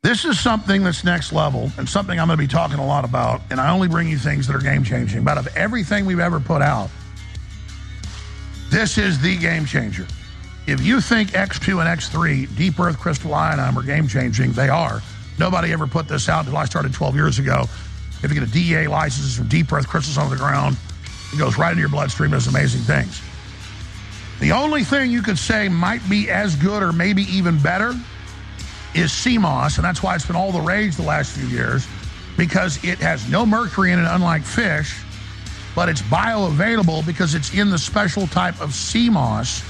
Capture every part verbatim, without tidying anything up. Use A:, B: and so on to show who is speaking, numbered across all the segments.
A: This is something that's next level and something I'm going to be talking a lot about, and I only bring you things that are game-changing. But of everything we've ever put out, this is the game changer. If you think X two and X three, Deep Earth Crystal Iodine, are game-changing, they are. Nobody ever put this out until I started twelve years ago. If you get a D E A license from Deep Earth Crystals on the ground, it goes right into your bloodstream, does amazing things. The only thing you could say might be as good or maybe even better is sea moss, and that's why it's been all the rage the last few years, because it has no mercury in it, unlike fish, but it's bioavailable because it's in the special type of sea moss,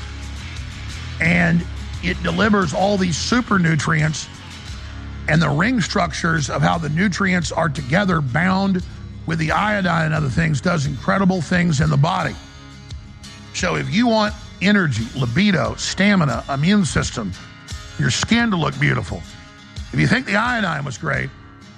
A: and it delivers all these super nutrients, and the ring structures of how the nutrients are together bound with the iodine and other things does incredible things in the body. So if you want energy, libido, stamina, immune system, your skin to look beautiful, if you think the iodine was great,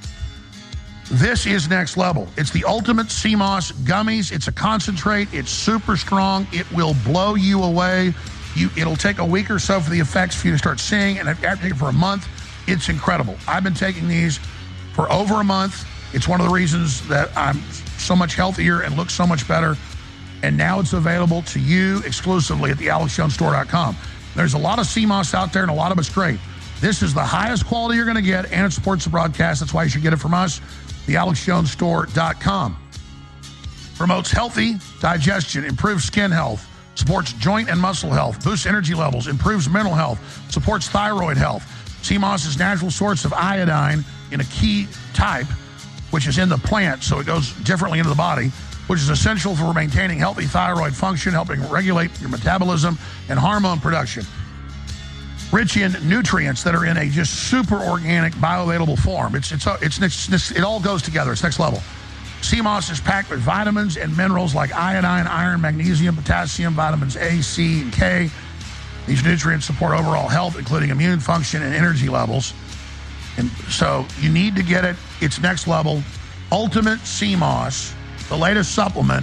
A: this is next level. It's the ultimate sea moss gummies. It's a concentrate. It's super strong. It will blow you away. You, it'll take a week or so for the effects for you to start seeing, and after taking it for a month, it's incredible. I've been taking these for over a month. It's one of the reasons that I'm so much healthier and look so much better. And now it's available to you exclusively at the alex jones store dot com. There's a lot of sea moss out there, and a lot of it's great. This is the highest quality you're going to get, and it supports the broadcast. That's why you should get it from us, the alex jones store dot com. Promotes healthy digestion, improves skin health, supports joint and muscle health, boosts energy levels, improves mental health, supports thyroid health. Sea moss is natural source of iodine in a key type, which is in the plant, so it goes differently into the body, which is essential for maintaining healthy thyroid function, helping regulate your metabolism and hormone production. Rich in nutrients that are in a just super organic, bioavailable form. It's, it's, it's, it's, it's, it all goes together. It's next level. Sea moss is packed with vitamins and minerals like iodine, iron, magnesium, potassium, vitamins A, C, and K. These nutrients support overall health, including immune function and energy levels. And so you need to get it. It's next level. Ultimate Sea Moss, the latest supplement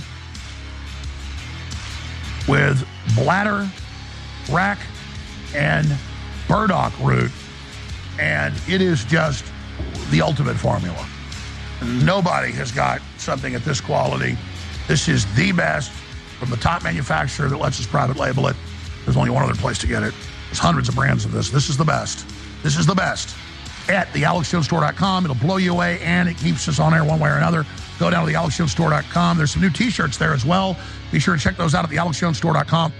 A: with bladder, rack, and burdock root. And it is just the ultimate formula. Nobody has got something at this quality. This is the best from the top manufacturer that lets us private label it. There's only one other place to get it. There's hundreds of brands of this. This is the best. This is the best. At the alex jones store dot com. It'll blow you away, and it keeps us on air one way or another. Go down to the alex jones store dot com. There's some new T-shirts there as well. Be sure to check those out at the alex jones store dot com.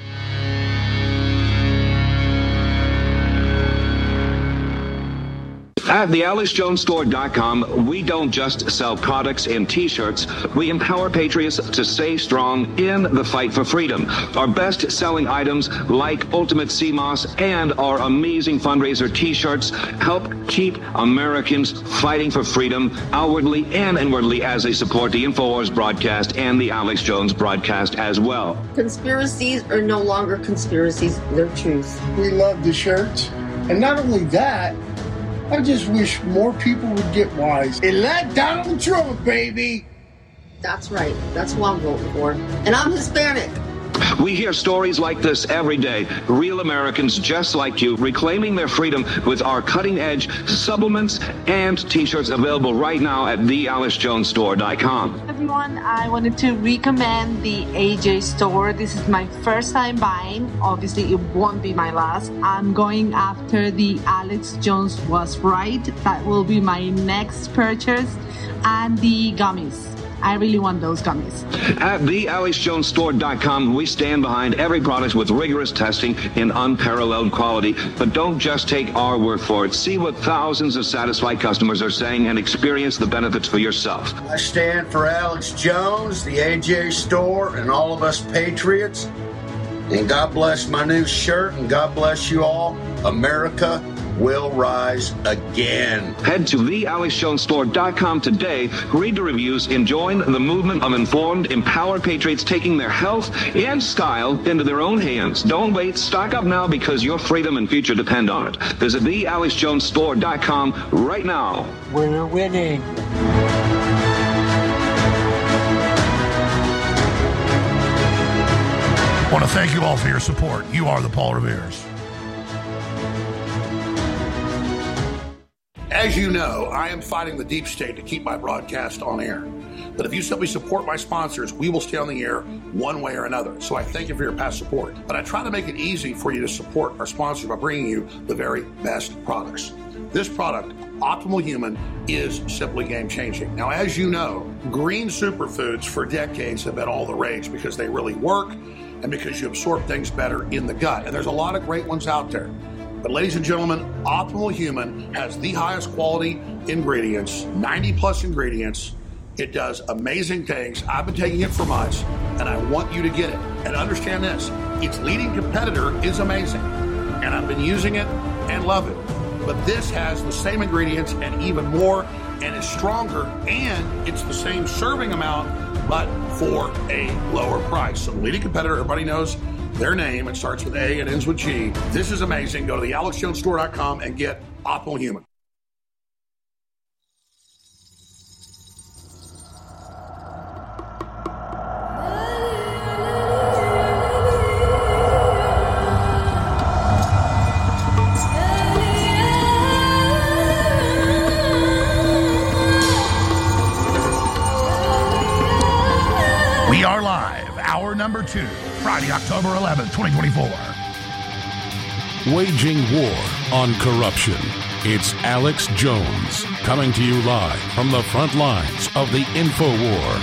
B: At the alex jones store dot com, we don't just sell products and T-shirts. We empower patriots to stay strong in the fight for freedom. Our best-selling items, like Ultimate Sea Moss and our amazing fundraiser T-shirts, help keep Americans fighting for freedom outwardly and inwardly as they support the InfoWars broadcast and the Alex Jones broadcast as well.
C: Conspiracies are no longer conspiracies. They're truth.
D: We love the shirts. And not only that, I just wish more people would get wise. Elect Donald Trump, baby!
C: That's right. That's who I'm voting for. And I'm Hispanic.
B: We hear stories like this every day. Real Americans just like you reclaiming their freedom with our cutting-edge supplements and T-shirts available right now at the alex jones store dot com.
E: Everyone, I wanted to recommend the A J store. This is my first time buying. Obviously, it won't be my last. I'm going after the Alex Jones Was Right. That will be my next purchase. And the gummies. I really want those gummies.
B: At the alex jones store dot com, we stand behind every product with rigorous testing and unparalleled quality. But don't just take our word for it. See what thousands of satisfied customers are saying and experience the benefits for yourself.
D: I stand for Alex Jones, the A J store, and all of us patriots. And God bless my new shirt, and God bless you all. America will rise again.
B: Head to the alex jones store dot com today, read the reviews, and join the movement of informed, empowered patriots taking their health and style into their own hands. Don't wait. Stock up now because your freedom and future depend on it. Visit the alex jones store dot com right now.
D: We're winning.
A: I want to thank you all for your support. You are the Paul Revere's. As you know, I am fighting the deep state to keep my broadcast on air. But if you simply support my sponsors, we will stay on the air one way or another. So I thank you for your past support. But I try to make it easy for you to support our sponsors by bringing you the very best products. This product, Optimal Human, is simply game-changing. Now, as you know, green superfoods for decades have been all the rage because they really work and because you absorb things better in the gut. And there's a lot of great ones out there. But ladies and gentlemen, Optimal Human has the highest quality ingredients, ninety plus ingredients. It does amazing things. I've been taking it for months, and I want you to get it. And understand this, its leading competitor is amazing, and I've been using it and love it. But this has the same ingredients and even more, and is stronger, and it's the same serving amount, but for a lower price. So the leading competitor, everybody knows their name. It starts with A and ends with G. This is amazing. Go to the alex jones store dot com and get Optimal Human. We are live, hour number two, Friday, October eleventh, twenty twenty-four.
F: Waging war on corruption. It's Alex Jones coming to you live from the front lines of the InfoWar.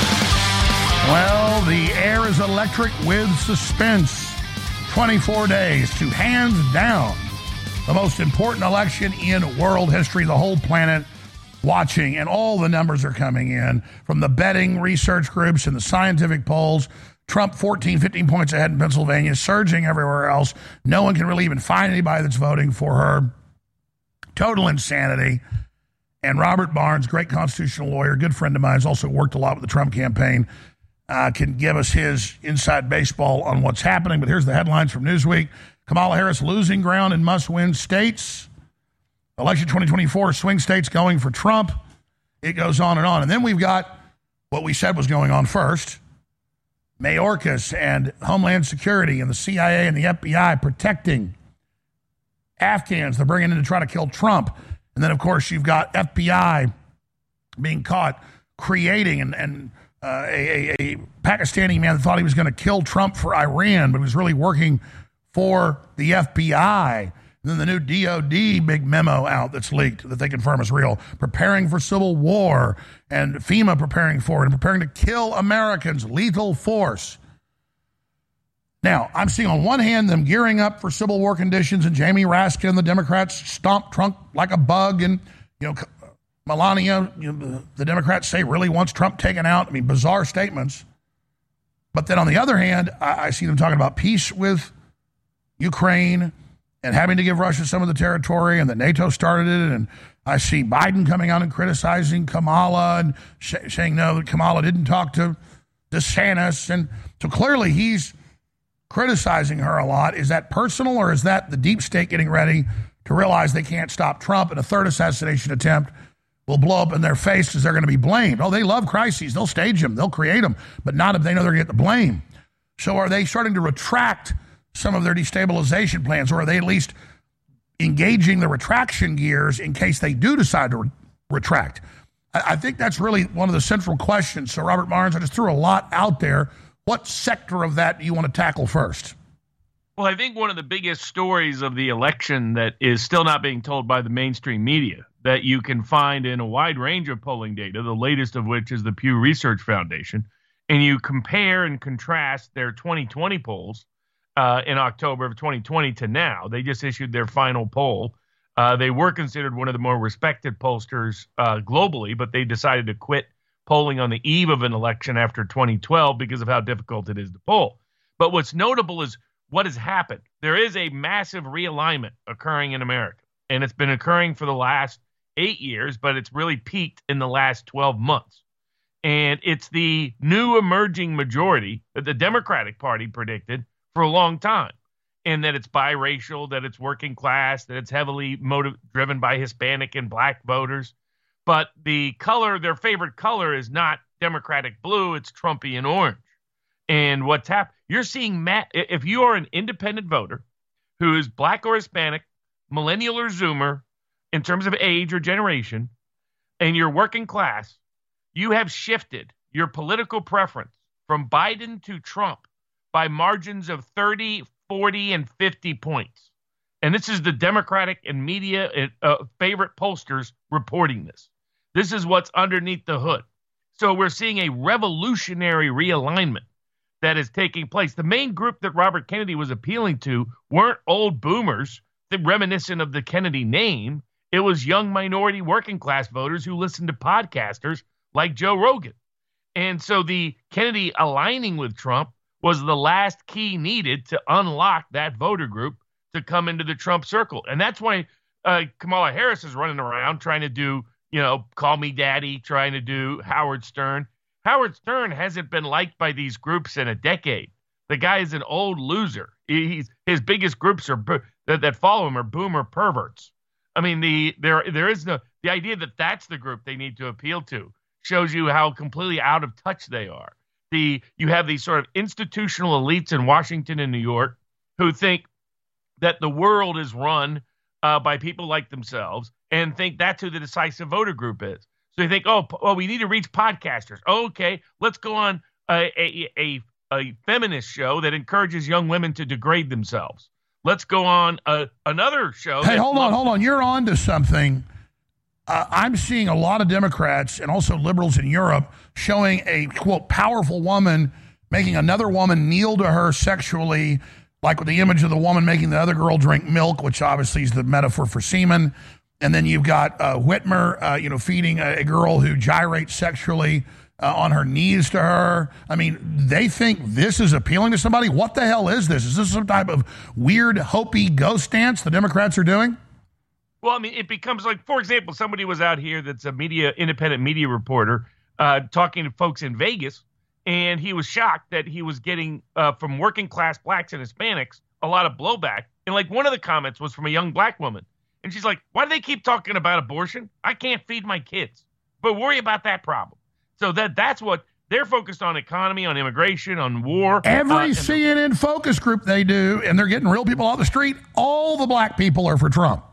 A: Well, the air is electric with suspense. twenty-four days to hands down the most important election in world history. The whole planet watching, and all the numbers are coming in from the betting research groups and the scientific polls. Trump fourteen, fifteen points ahead in Pennsylvania, surging everywhere else. No one can really even find anybody that's voting for her. Total insanity. And Robert Barnes, great constitutional lawyer, good friend of mine, has also worked a lot with the Trump campaign, uh, can give us his inside baseball on what's happening. But here's the headlines from Newsweek. Kamala Harris losing ground in must-win states. Election twenty twenty-four, swing states going for Trump. It goes on and on. And then we've got what we said was going on first. Mayorkas and Homeland Security and the C I A and the F B I protecting Afghans they're bringing in to try to kill Trump. And then, of course, you've got F B I being caught creating and, and uh, a, a, a Pakistani man that thought he was going to kill Trump for Iran, but was really working for the F B I. And then the new D O D big memo out that's leaked that they confirm is real, preparing for civil war, and FEMA preparing for it, and preparing to kill Americans, lethal force. Now, I'm seeing on one hand them gearing up for civil war conditions, and Jamie Raskin and the Democrats stomp Trump like a bug, and you know Melania, you know, the Democrats say really wants Trump taken out. I mean, bizarre statements. But then on the other hand, I, I see them talking about peace with Ukraine and having to give Russia some of the territory, and that NATO started it. And I see Biden coming out and criticizing Kamala and sh- saying, no, that Kamala didn't talk to DeSantis. And so clearly he's criticizing her a lot. Is that personal, or is that the deep state getting ready to realize they can't stop Trump, and a third assassination attempt will blow up in their face because they're going to be blamed? Oh, they love crises. They'll stage them. They'll create them, but not if they know they're going to get the blame. So are they starting to retract some of their destabilization plans, or are they at least engaging the retraction gears in case they do decide to re- retract? I, I think that's really one of the central questions. So, Robert Barnes, I just threw a lot out there. What sector of that do you want to tackle first?
G: Well, I think one of the biggest stories of the election that is still not being told by the mainstream media, that you can find in a wide range of polling data, the latest of which is the Pew Research Foundation, and you compare and contrast their twenty twenty polls Uh, in October of twenty twenty to now. They just issued their final poll. Uh, they were considered one of the more respected pollsters uh, globally, but they decided to quit polling on the eve of an election after twenty twelve because of how difficult it is to poll. But what's notable is what has happened. There is a massive realignment occurring in America, and it's been occurring for the last eight years, but it's really peaked in the last twelve months. And it's the new emerging majority that the Democratic Party predicted for a long time, and that it's biracial, that it's working class, that it's heavily motive driven by Hispanic and black voters. But the color, their favorite color, is not Democratic blue, it's Trumpian orange. And what's happened, you're seeing, Matt, if you are an independent voter who is black or Hispanic, millennial or Zoomer, in terms of age or generation, and you're working class, you have shifted your political preference from Biden to Trump by margins of thirty, forty, and fifty points. And this is the Democratic and media uh, favorite pollsters reporting this. This is what's underneath the hood. So we're seeing a revolutionary realignment that is taking place. The main group that Robert Kennedy was appealing to weren't old boomers that reminiscent of the Kennedy name. It was young minority working class voters who listened to podcasters like Joe Rogan. And so the Kennedy aligning with Trump was the last key needed to unlock that voter group to come into the Trump circle. And that's why uh, Kamala Harris is running around trying to do, you know, call me daddy, trying to do Howard Stern. Howard Stern hasn't been liked by these groups in a decade. The guy is an old loser. He's, his biggest groups are that, that follow him are boomer perverts. I mean, the there there is no the idea that that's the group they need to appeal to shows you how completely out of touch they are. The you have these sort of institutional elites in Washington and New York who think that the world is run uh, by people like themselves and think that's who the decisive voter group is. So they think, oh, well, we need to reach podcasters. Oh, okay, let's go on a, a, a, a feminist show that encourages young women to degrade themselves. Let's go on a, another show.
A: Hey, hold on, hold on. You're on to something. Uh, I'm seeing a lot of Democrats and also liberals in Europe showing a, quote, powerful woman making another woman kneel to her sexually, like with the image of the woman making the other girl drink milk, which obviously is the metaphor for semen. And then you've got uh, Whitmer, uh, you know, feeding a, a girl who gyrates sexually uh, on her knees to her. I mean, they think this is appealing to somebody. What the hell is this? Is this some type of weird Hopi ghost dance the Democrats are doing?
G: Well, I mean, it becomes like, for example, somebody was out here that's a media, independent media reporter uh, talking to folks in Vegas, and he was shocked that he was getting uh, from working class blacks and Hispanics a lot of blowback. And like one of the comments was from a young black woman. And she's like, why do they keep talking about abortion? I can't feed my kids. But worry about that problem. So that that's what they're focused on: economy, on immigration, on war.
A: Every
G: uh,
A: C N N the- focus group they do, and they're getting real people out the street, all the black people are for Trump.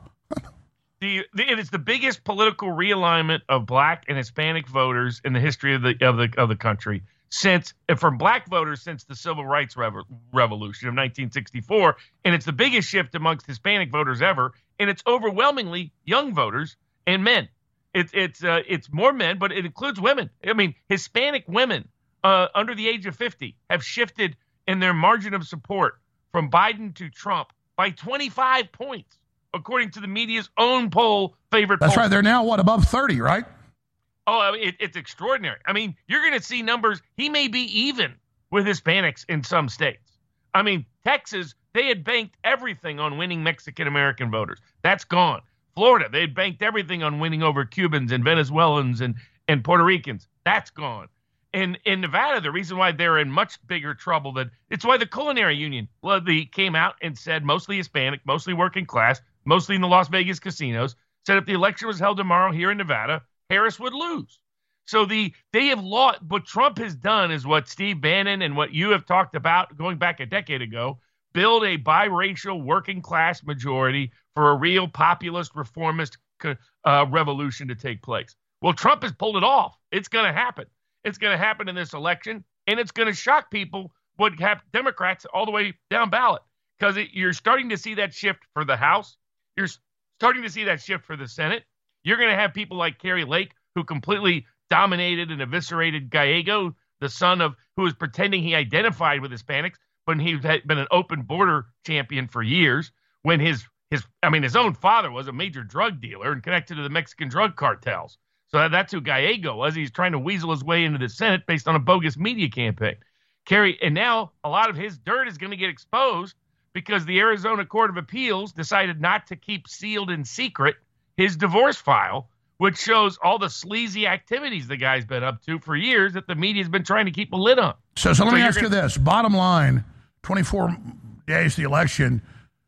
G: the, the It is the biggest political realignment of black and Hispanic voters in the history of the of the of the country since from black voters since the Civil Rights Revo- Revolution of nineteen sixty-four, and it's the biggest shift amongst Hispanic voters ever. And it's overwhelmingly young voters and men. It's it's uh, it's more men, but it includes women. I mean, Hispanic women uh, under the age of fifty have shifted in their margin of support from Biden to Trump by twenty-five points, according to the media's own poll. Favorite.
A: That's
G: poll.
A: right. They're now what, above thirty, right?
G: Oh, I mean, it, it's extraordinary. I mean, you're going to see numbers. He may be even with Hispanics in some states. I mean, Texas. They had banked everything on winning Mexican-American voters. That's gone. Florida, they had banked everything on winning over Cubans and Venezuelans and, and Puerto Ricans. That's gone. And in Nevada, the reason why they're in much bigger trouble than it's why the Culinary Union well, they came out and said mostly Hispanic, mostly working class, mostly in the Las Vegas casinos, said if the election was held tomorrow here in Nevada, Harris would lose. So the they have lost. What Trump has done is what Steve Bannon and what you have talked about going back a decade ago. Build a biracial working class majority for a real populist reformist uh, revolution to take place. Well, Trump has pulled it off. It's going to happen. It's going to happen in this election, and it's going to shock people what have Democrats all the way down ballot because you're starting to see that shift for the House. You're starting to see that shift for the Senate. You're going to have people like Kerry Lake who completely dominated and eviscerated Gallego, the son of who was pretending he identified with Hispanics. When he had been an open border champion for years, when his his I mean his own father was a major drug dealer and connected to the Mexican drug cartels. So that's who Gallego was. He's trying to weasel his way into the Senate based on a bogus media campaign. Kerry, and now a lot of his dirt is going to get exposed because the Arizona Court of Appeals decided not to keep sealed in secret his divorce file, which shows all the sleazy activities the guy's been up to for years that the media's been trying to keep a lid on.
A: So, so let
G: so
A: me ask
G: gonna-
A: you this. Bottom line, twenty-four days to the election,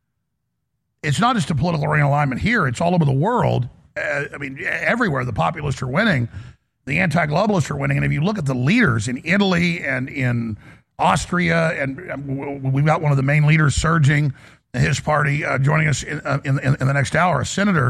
A: it's not just a political realignment here. It's all over the world. Uh, I mean, everywhere the populists are winning, the anti-globalists are winning. And if you look at the leaders in Italy and in Austria, and we've got one of the main leaders surging, his party uh, joining us in, uh, in, in the next hour, a senator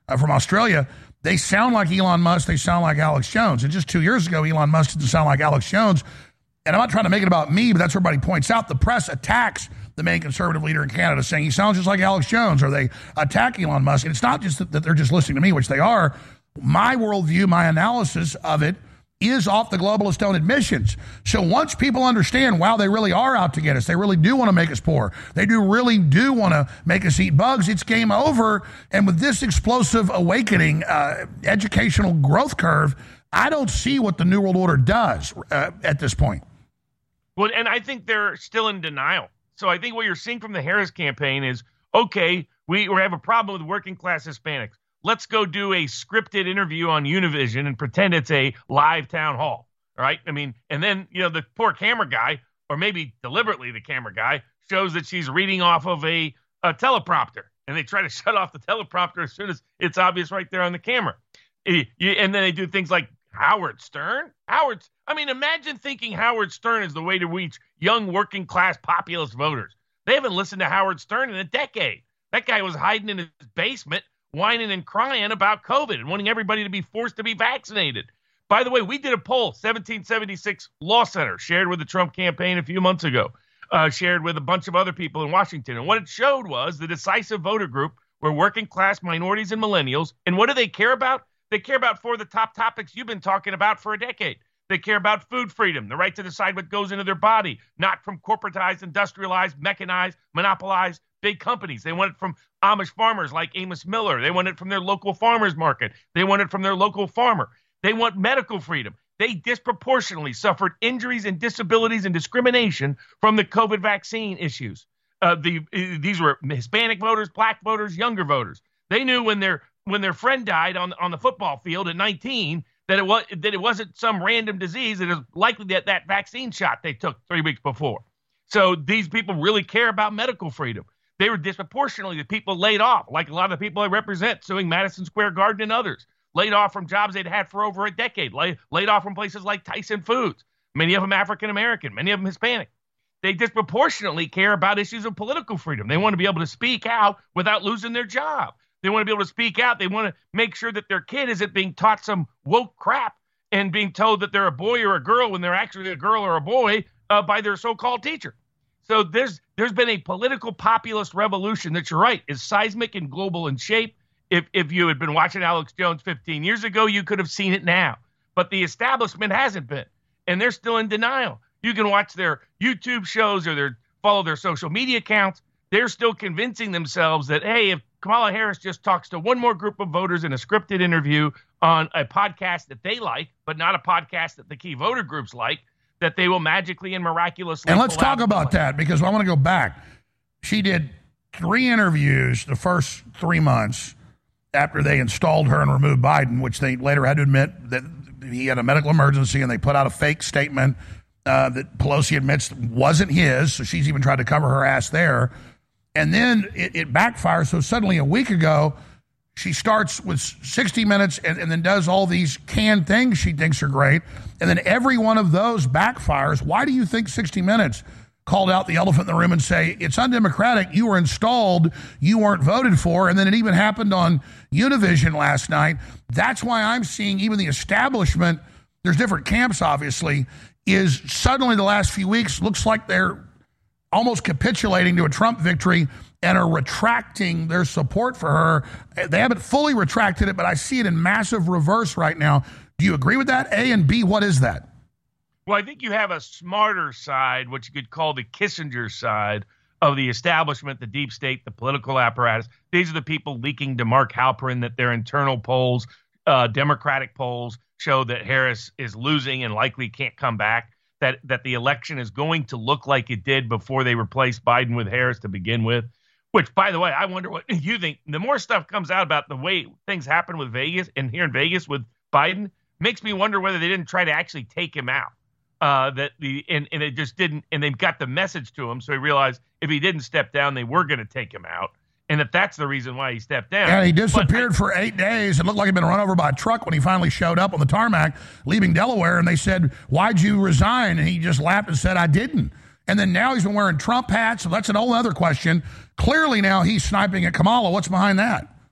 A: uh, from Australia, they sound like Elon Musk, they sound like Alex Jones. And just two years ago, Elon Musk didn't sound like Alex Jones. And I'm not trying to make it about me, but that's what everybody points out. The press attacks the main conservative leader in Canada, saying he sounds just like Alex Jones, or they attack Elon Musk. And it's not just that they're just listening to me, which they are. My worldview, my analysis of it is off the globalist own admissions. So once people understand, wow, they really are out to get us, they really do want to make us poor, they do really do want to make us eat bugs, it's game over. And with this explosive awakening, uh, educational growth curve, I don't see what the New World Order does uh, at this point.
G: Well, and I think they're still in denial. So I think what you're seeing from the Harris campaign is, okay, we, we have a problem with working class Hispanics. Let's go do a scripted interview on Univision and pretend it's a live town hall, right? I mean, and then, you know, the poor camera guy, or maybe deliberately the camera guy, shows that she's reading off of a, a teleprompter, and they try to shut off the teleprompter as soon as it's obvious right there on the camera. And then they do things like Howard Stern. Howard, I mean, imagine thinking Howard Stern is the way to reach young working class populist voters. They haven't listened to Howard Stern in a decade. That guy was hiding in his basement, whining and crying about COVID and wanting everybody to be forced to be vaccinated. By the way, we did a poll, seventeen seventy-six Law Center, shared with the Trump campaign a few months ago, uh, shared with a bunch of other people in Washington. And what it showed was the decisive voter group were working class minorities and millennials. And what do they care about? They care about four of the top topics you've been talking about for a decade. They care about food freedom, the right to decide what goes into their body, not from corporatized, industrialized, mechanized, monopolized big companies. They want it from Amish farmers like Amos Miller. They want it from their local farmers market. They want it from their local farmer. They want medical freedom. They disproportionately suffered injuries and disabilities and discrimination from the COVID vaccine issues. Uh, the, these were Hispanic voters, black voters, younger voters. They knew when their when their friend died on on the football field at nineteen that it was that it wasn't some random disease. It was likely that that vaccine shot they took three weeks before. So these people really care about medical freedom. They were disproportionately the people laid off, like a lot of the people I represent, suing Madison Square Garden and others, laid off from jobs they'd had for over a decade, laid, laid off from places like Tyson Foods, many of them African-American, many of them Hispanic. They disproportionately care about issues of political freedom. They want to be able to speak out without losing their job. They want to be able to speak out. They want to make sure that their kid isn't being taught some woke crap and being told that they're a boy or a girl when they're actually a girl or a boy uh, by their so-called teacher. So there's there's been a political populist revolution that, you're right, is seismic and global in shape. If if you had been watching Alex Jones fifteen years ago, you could have seen it now. But the establishment hasn't been, and they're still in denial. You can watch their YouTube shows or their follow their social media accounts. They're still convincing themselves that, hey, if Kamala Harris just talks to one more group of voters in a scripted interview on a podcast that they like, but not a podcast that the key voter groups like, that they will magically and miraculously.
A: And let's talk about that, because I want to go back. She did three interviews the first three months after they installed her and removed Biden, which they later had to admit that he had a medical emergency, and they put out a fake statement uh, that Pelosi admits wasn't his. So she's even tried to cover her ass there. And then it, it backfires. So suddenly a week ago, she starts with sixty minutes and, and then does all these canned things she thinks are great. And then every one of those backfires. Why do you think sixty minutes called out the elephant in the room and say, it's undemocratic, you were installed, you weren't voted for? And then it even happened on Univision last night. That's why I'm seeing even the establishment, there's different camps obviously, is suddenly the last few weeks looks like they're almost capitulating to a Trump victory and are retracting their support for her. They haven't fully retracted it, but I see it in massive reverse right now. Do you agree with that? A, and B, what is that?
G: Well, I think you have a smarter side, what you could call the Kissinger side of the establishment, the deep state, the political apparatus. These are the people leaking to Mark Halperin that their internal polls, uh, Democratic polls, show that Harris is losing and likely can't come back. That that the election is going to look like it did before they replaced Biden with Harris to begin with, which, by the way, I wonder what you think. The more stuff comes out about the way things happen with Vegas and here in Vegas with Biden, makes me wonder whether they didn't try to actually take him out. Uh, that the and, and it just didn't, and they got the message to him, so he realized if he didn't step down, they were going to take him out. And that that's the reason why he stepped down.
A: Yeah, he disappeared I, for eight days. It looked like he'd been run over by a truck when he finally showed up on the tarmac, leaving Delaware. And they said, why'd you resign? And he just laughed and said, I didn't. And then now he's been wearing Trump hats. So that's an whole other question. Clearly now he's sniping at Kamala. What's behind that?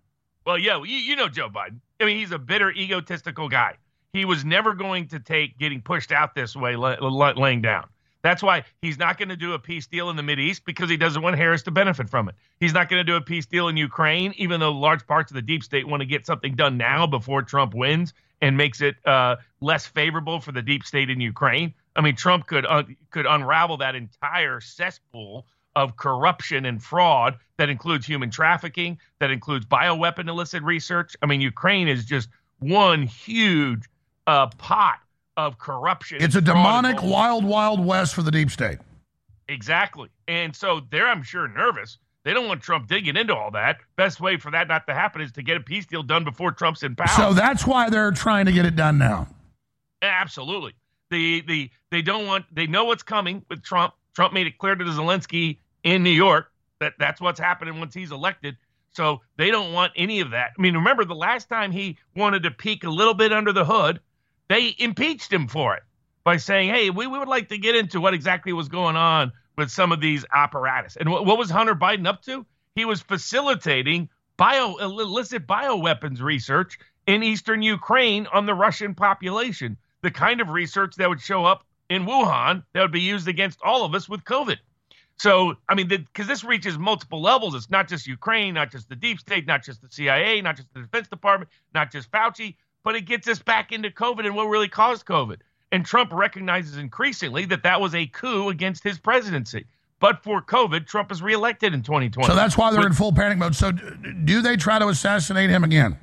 G: Well, yeah, you, you know Joe Biden. I mean, he's a bitter, egotistical guy. He was never going to take getting pushed out this way, lay, laying down. That's why he's not going to do a peace deal in the Mideast, because he doesn't want Harris to benefit from it. He's not going to do a peace deal in Ukraine, even though large parts of the deep state want to get something done now before Trump wins and makes it uh, less favorable for the deep state in Ukraine. I mean, Trump could uh, could unravel that entire cesspool of corruption and fraud that includes human trafficking, that includes bioweapon illicit research. I mean, Ukraine is just one huge uh, pot of corruption.
A: It's a demonic wild, wild west for the deep state.
G: Exactly. And so they're, I'm sure, nervous. They don't want Trump digging into all that. Best way for that not to happen is to get a peace deal done before Trump's in power.
A: So that's why they're trying to get it done now.
G: Absolutely. The the they don't want, they know what's coming with Trump. Trump made it clear to Zelensky in New York that that's what's happening once he's elected. So they don't want any of that. I mean, remember the last time he wanted to peek a little bit under the hood, they impeached him for it by saying, hey, we, we would like to get into what exactly was going on with some of these apparatus. And what, what was Hunter Biden up to? He was facilitating bio illicit bioweapons research in eastern Ukraine on the Russian population, the kind of research that would show up in Wuhan that would be used against all of us with COVID. So, I mean, because this reaches multiple levels. It's not just Ukraine, not just the deep state, not just the C I A, not just the Defense Department, not just Fauci, but it gets us back into COVID and what really caused COVID. And Trump recognizes increasingly that that was a coup against his presidency. But for COVID, Trump is reelected in twenty twenty.
A: So that's why they're
G: With,
A: in full panic mode. So do they try to assassinate him again?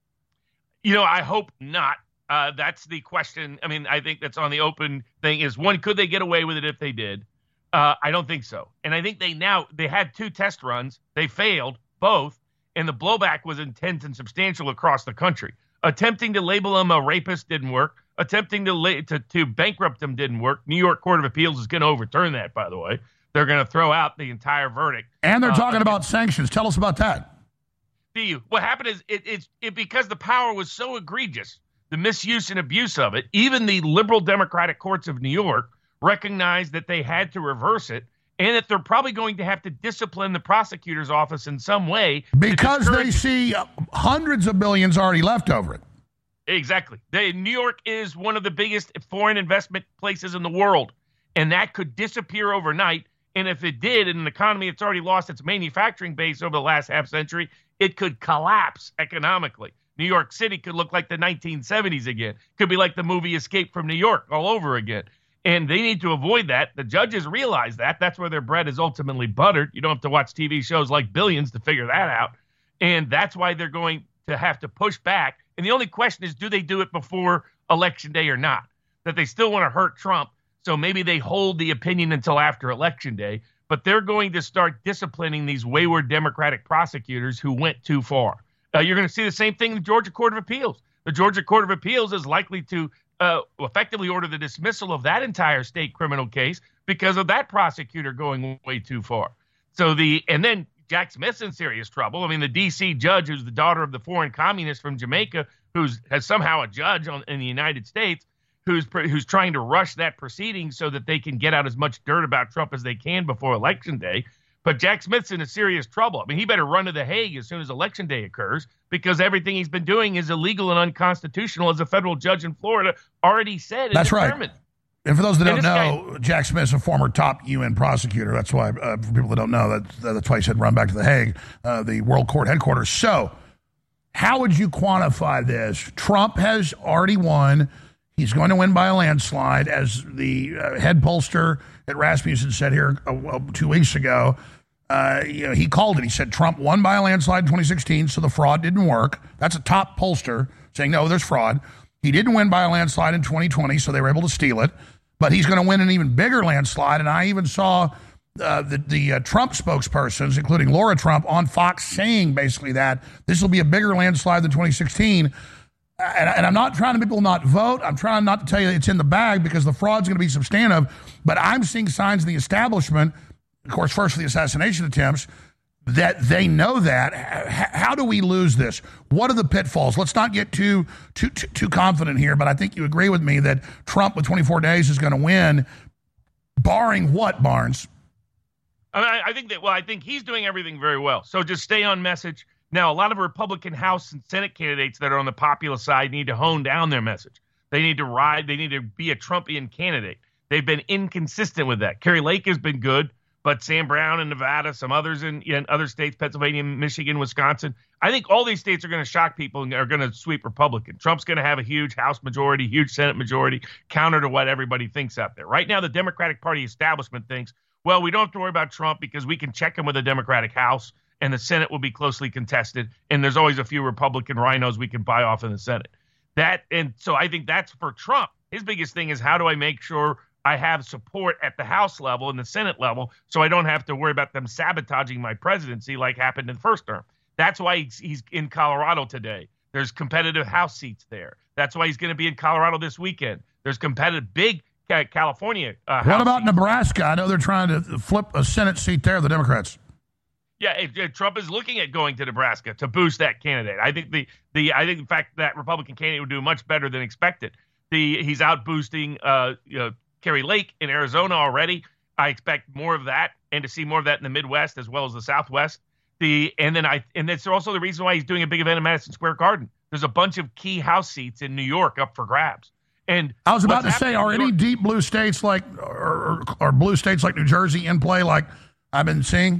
G: You know, I hope not. Uh, that's the question. I mean, I think that's on the open thing is, one, could they get away with it if they did? Uh, I don't think so. And I think they now, they had two test runs. They failed both. And the blowback was intense and substantial across the country. Attempting to label him a rapist didn't work. Attempting to, la- to to bankrupt him didn't work. New York Court of Appeals is going to overturn that, by the way. They're going to throw out the entire verdict.
A: And they're
G: uh,
A: talking about sanctions. Tell us about that.
G: Do you? What happened is it, it's it because the power was so egregious, the misuse and abuse of it, even the liberal Democratic courts of New York recognized that they had to reverse it, and that they're probably going to have to discipline the prosecutor's office in some way.
A: Because they see hundreds of billions already left over it.
G: Exactly. They, New York is one of the biggest foreign investment places in the world, and that could disappear overnight. And if it did, in an economy that's already lost its manufacturing base over the last half century, it could collapse economically. New York City could look like the nineteen seventies again. Could be like the movie Escape from New York all over again. And they need to avoid that. The judges realize that. That's where their bread is ultimately buttered. You don't have to watch T V shows like Billions to figure that out. And that's why they're going to have to push back. And the only question is, do they do it before Election Day or not? That they still want to hurt Trump. So maybe they hold the opinion until after Election Day. But they're going to start disciplining these wayward Democratic prosecutors who went too far. Uh, you're going to see the same thing in the Georgia Court of Appeals. The Georgia Court of Appeals is likely to uh, effectively order the dismissal of that entire state criminal case because of that prosecutor going way too far. So the and then Jack Smith's in serious trouble. I mean, the D C judge, who's the daughter of the foreign communist from Jamaica, who's has somehow a judge on, in the United States, who's who's trying to rush that proceeding so that they can get out as much dirt about Trump as they can before Election Day. But Jack Smith's in a serious trouble. I mean, he better run to The Hague as soon as Election Day occurs, because everything he's been doing is illegal and unconstitutional, as a federal judge in Florida already said.
A: That's right.
G: Determined.
A: And for those that don't
G: And
A: know,
G: guy,
A: Jack Smith's a former top U N prosecutor. That's why, uh, for people that don't know, that, that's why he said run back to The Hague, uh, the World Court headquarters. So how would you quantify this? Trump has already won. He's going to win by a landslide, as the uh, head pollster at Rasmussen said here uh, well, two weeks ago. Uh, you know, he called it. He said Trump won by a landslide in twenty sixteen, so the fraud didn't work. That's a top pollster saying, no, there's fraud. He didn't win by a landslide in twenty twenty, so they were able to steal it. But he's going to win an even bigger landslide. And I even saw uh, the, the uh, Trump spokespersons, including Laura Trump, on Fox saying basically that this will be a bigger landslide than twenty sixteen. And, and I'm not trying to make people not vote. I'm trying not to tell you it's in the bag, because the fraud's going to be substantive. But I'm seeing signs in the establishment, of course, first for the assassination attempts, that they know that. H- how do we lose this? What are the pitfalls? Let's not get too, too, too, too confident here, but I think you agree with me that Trump with twenty-four days is going to win, barring what, Barnes?
G: I, mean, I think that, well, I think he's doing everything very well. So just stay on message, Now, a lot of Republican House and Senate candidates that are on the populist side need to hone down their message. They need to ride. They need to be a Trumpian candidate. They've been inconsistent with that. Kari Lake has been good, but Sam Brown in Nevada, some others in, in other states, Pennsylvania, Michigan, Wisconsin, I think all these states are going to shock people and are going to sweep Republican. Trump's going to have a huge House majority, huge Senate majority, counter to what everybody thinks out there. Right now, the Democratic Party establishment thinks, well, we don't have to worry about Trump because we can check him with a Democratic House and the Senate will be closely contested. And there's always a few Republican rhinos we can buy off in the Senate. That and so I think that's for Trump. His biggest thing is how do I make sure I have support at the House level and the Senate level so I don't have to worry about them sabotaging my presidency like happened in the first term. That's why he's, he's in Colorado today. There's competitive House seats there. That's why he's going to be in Colorado this weekend. There's competitive big California uh, House
A: What about
G: seats.
A: Nebraska? I know they're trying to flip a Senate seat there, the Democrats.
G: Yeah, it, it, Trump is looking at going to Nebraska to boost that candidate. I think the the I think in fact that Republican candidate would do much better than expected. The he's out boosting uh, you know, Kari Lake in Arizona already. I expect more of that and to see more of that in the Midwest as well as the Southwest. The and then I and that's also the reason why he's doing a big event in Madison Square Garden. There's a bunch of key House seats in New York up for grabs. And
A: I was about to say, are any deep blue states like or, or blue states like New Jersey in play like I've been seeing?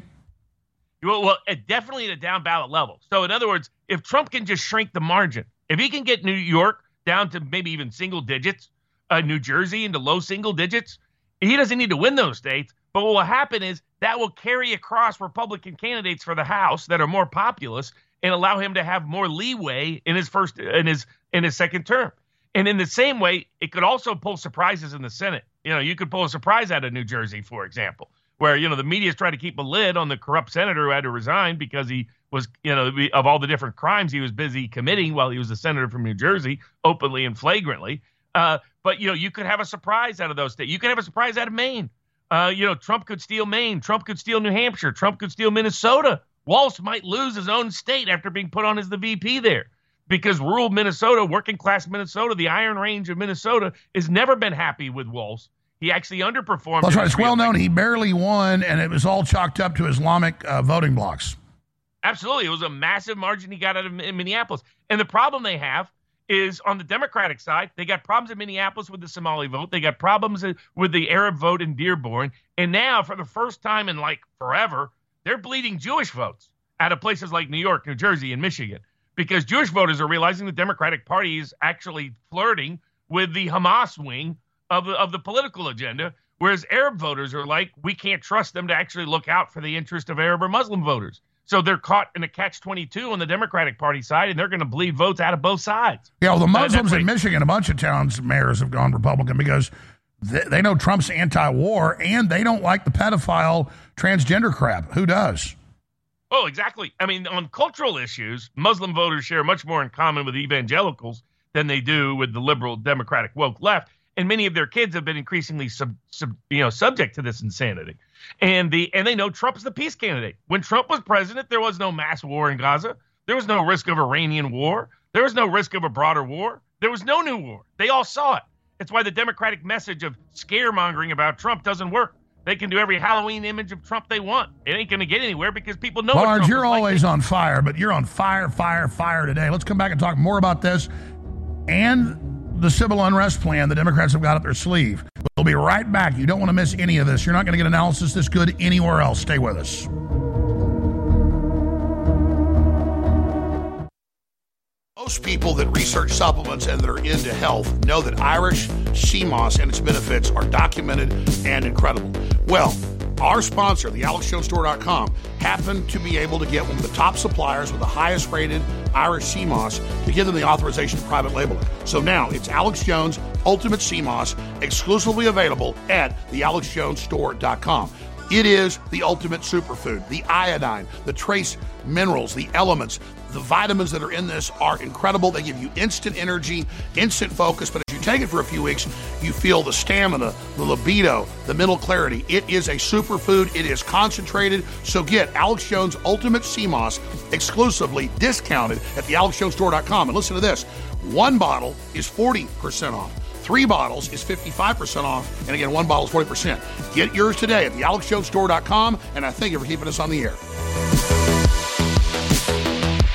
G: Well, well, definitely at a down ballot level. So, in other words, if Trump can just shrink the margin, if he can get New York down to maybe even single digits, uh, New Jersey into low single digits, he doesn't need to win those states. But what will happen is that will carry across Republican candidates for the House that are more populist and allow him to have more leeway in his first in his in his second term. And in the same way, it could also pull surprises in the Senate. You know, you could pull a surprise out of New Jersey, for example, where, you know, the media's trying to keep a lid on the corrupt senator who had to resign because he was, you know, of all the different crimes he was busy committing while he was a senator from New Jersey, openly and flagrantly. Uh, but, you know, you could have a surprise out of those states. You could have a surprise out of Maine. Uh, you know, Trump could steal Maine. Trump could steal New Hampshire. Trump could steal Minnesota. Walz might lose his own state after being put on as the V P there. Because rural Minnesota, working class Minnesota, the Iron Range of Minnesota, has never been happy with Walz. He actually underperformed.
A: That's right. It's well known he barely won, and it was all chalked up to Islamic uh, voting blocks.
G: Absolutely. It was a massive margin he got out of Minneapolis. And the problem they have is on the Democratic side, they got problems in Minneapolis with the Somali vote. They got problems with the Arab vote in Dearborn. And now, for the first time in like forever, they're bleeding Jewish votes out of places like New York, New Jersey, and Michigan. Because Jewish voters are realizing the Democratic Party is actually flirting with the Hamas wing of the, of the political agenda, whereas Arab voters are like, we can't trust them to actually look out for the interest of Arab or Muslim voters. So they're caught in a catch twenty-two on the Democratic Party side, and they're going to bleed votes out of both sides.
A: Yeah, well, the Muslims uh, in Michigan, a bunch of towns, mayors have gone Republican because they, they know Trump's anti-war, and they don't like the pedophile transgender crap. Who does?
G: Oh, exactly. I mean, on cultural issues, Muslim voters share much more in common with evangelicals than they do with the liberal Democratic woke left. And many of their kids have been increasingly sub, sub, you know, subject to this insanity. And the and they know Trump is the peace candidate. When Trump was president, there was no mass war in Gaza. There was no risk of Iranian war. There was no risk of a broader war. There was no new war. They all saw it. That's why the Democratic message of scaremongering about Trump doesn't work. They can do every Halloween image of Trump they want. It ain't going to get anywhere because people know
A: Barnes,
G: what Trump
A: you're
G: is
A: always
G: like.
A: on fire, but you're on fire, fire, fire today. Let's come back and talk more about this and the civil unrest plan the Democrats have got up their sleeve. We'll be right back. You don't want to miss any of this. You're not going to get analysis this good anywhere else. Stay with us. Most people that research supplements and that are into health know that Irish sea moss and its benefits are documented and incredible. Well, our sponsor, the alex jones store dot com, happened to be able to get one of the top suppliers with the highest rated Irish sea moss to give them the authorization to private label it. So now it's Alex Jones Ultimate Sea Moss, exclusively available at the alex jones store dot com. It is the ultimate superfood. The iodine, the trace minerals, the elements, the vitamins that are in this are incredible. They give you instant energy, instant focus, but as you take it for a few weeks, you feel the stamina, the libido, the mental clarity. It is a superfood. It is concentrated. So get Alex Jones Ultimate Sea Moss exclusively discounted at the alex jones store dot com. And listen to this. One bottle is forty percent off. Three bottles is fifty-five percent off. And again, one bottle is forty percent. Get yours today at the alex jones store dot com. And I thank you for keeping us on the air.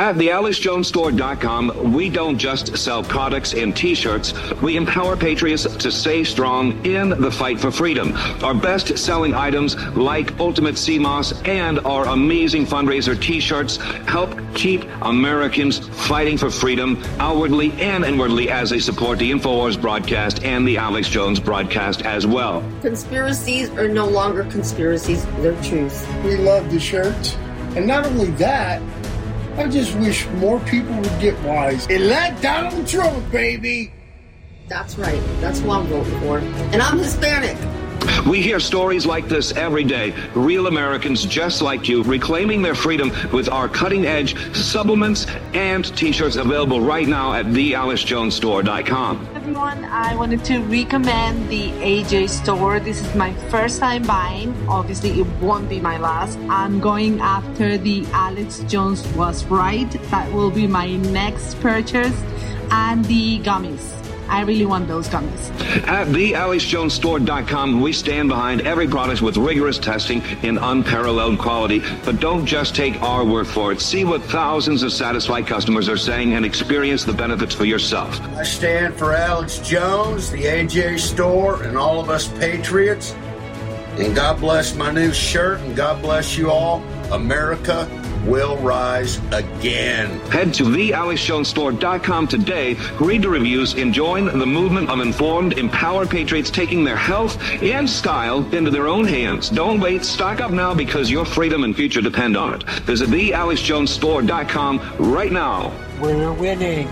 B: At the Alex Jones Store dot com, we don't just sell products and T-shirts. We empower patriots to stay strong in the fight for freedom. Our best-selling items, like Ultimate C M O S and our amazing fundraiser T-shirts, help keep Americans fighting for freedom outwardly and inwardly as they support the InfoWars broadcast and the Alex Jones broadcast as well.
C: Conspiracies are no longer conspiracies, they're truth.
H: We love the shirts. And not only that, I just wish more people would get wise and let Donald Trump, baby.
C: That's right. That's who I'm voting for. And I'm Hispanic.
B: We hear stories like this every day. Real Americans just like you reclaiming their freedom with our cutting-edge supplements and T-shirts available right now at the Alex Jones Store dot com.
E: Everyone, I wanted to recommend the A J Store. This is my first time buying. Obviously, it won't be my last. I'm going after the Alex Jones Was Right. That will be my next purchase. And the gummies. I really want those gummies.
B: At the Alex Jones Store dot com, we stand behind every product with rigorous testing in unparalleled quality. But don't just take our word for it. See what thousands of satisfied customers are saying and experience the benefits for yourself.
D: I stand for Alex Jones, the A J Store, and all of us patriots. And God bless my new shirt, and God bless you all. America will rise again.
B: Head to the Alex Jones Store dot com today, read the reviews, and join the movement of informed, empowered patriots taking their health and style into their own hands. Don't wait. Stock up now because your freedom and future depend on it. Visit the Alex Jones Store dot com right now.
H: We're winning.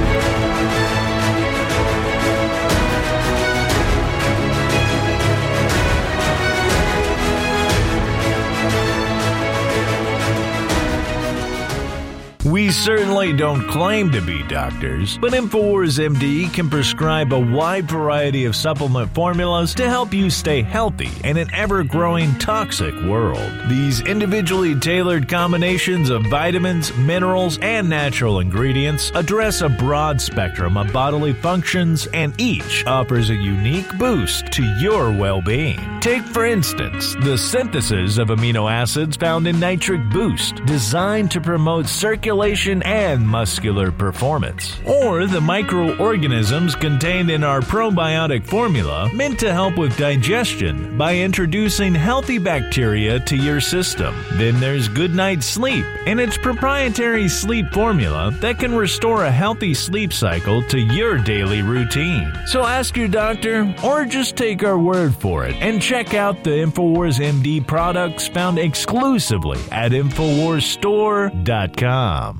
I: We certainly don't claim to be doctors, but InfoWars M D can prescribe a wide variety of supplement formulas to help you stay healthy in an ever-growing toxic world. These individually tailored combinations of vitamins, minerals, and natural ingredients address a broad spectrum of bodily functions, and each offers a unique boost to your well-being. Take, for instance, the synthesis of amino acids found in Nitric Boost, designed to promote circulation and muscular performance. Or the microorganisms contained in our probiotic formula, meant to help with digestion by introducing healthy bacteria to your system. Then there's Good Night Sleep and its proprietary sleep formula that can restore a healthy sleep cycle to your daily routine. So ask your doctor or just take our word for it and check out the InfoWars M D products found exclusively at InfoWars Store dot com.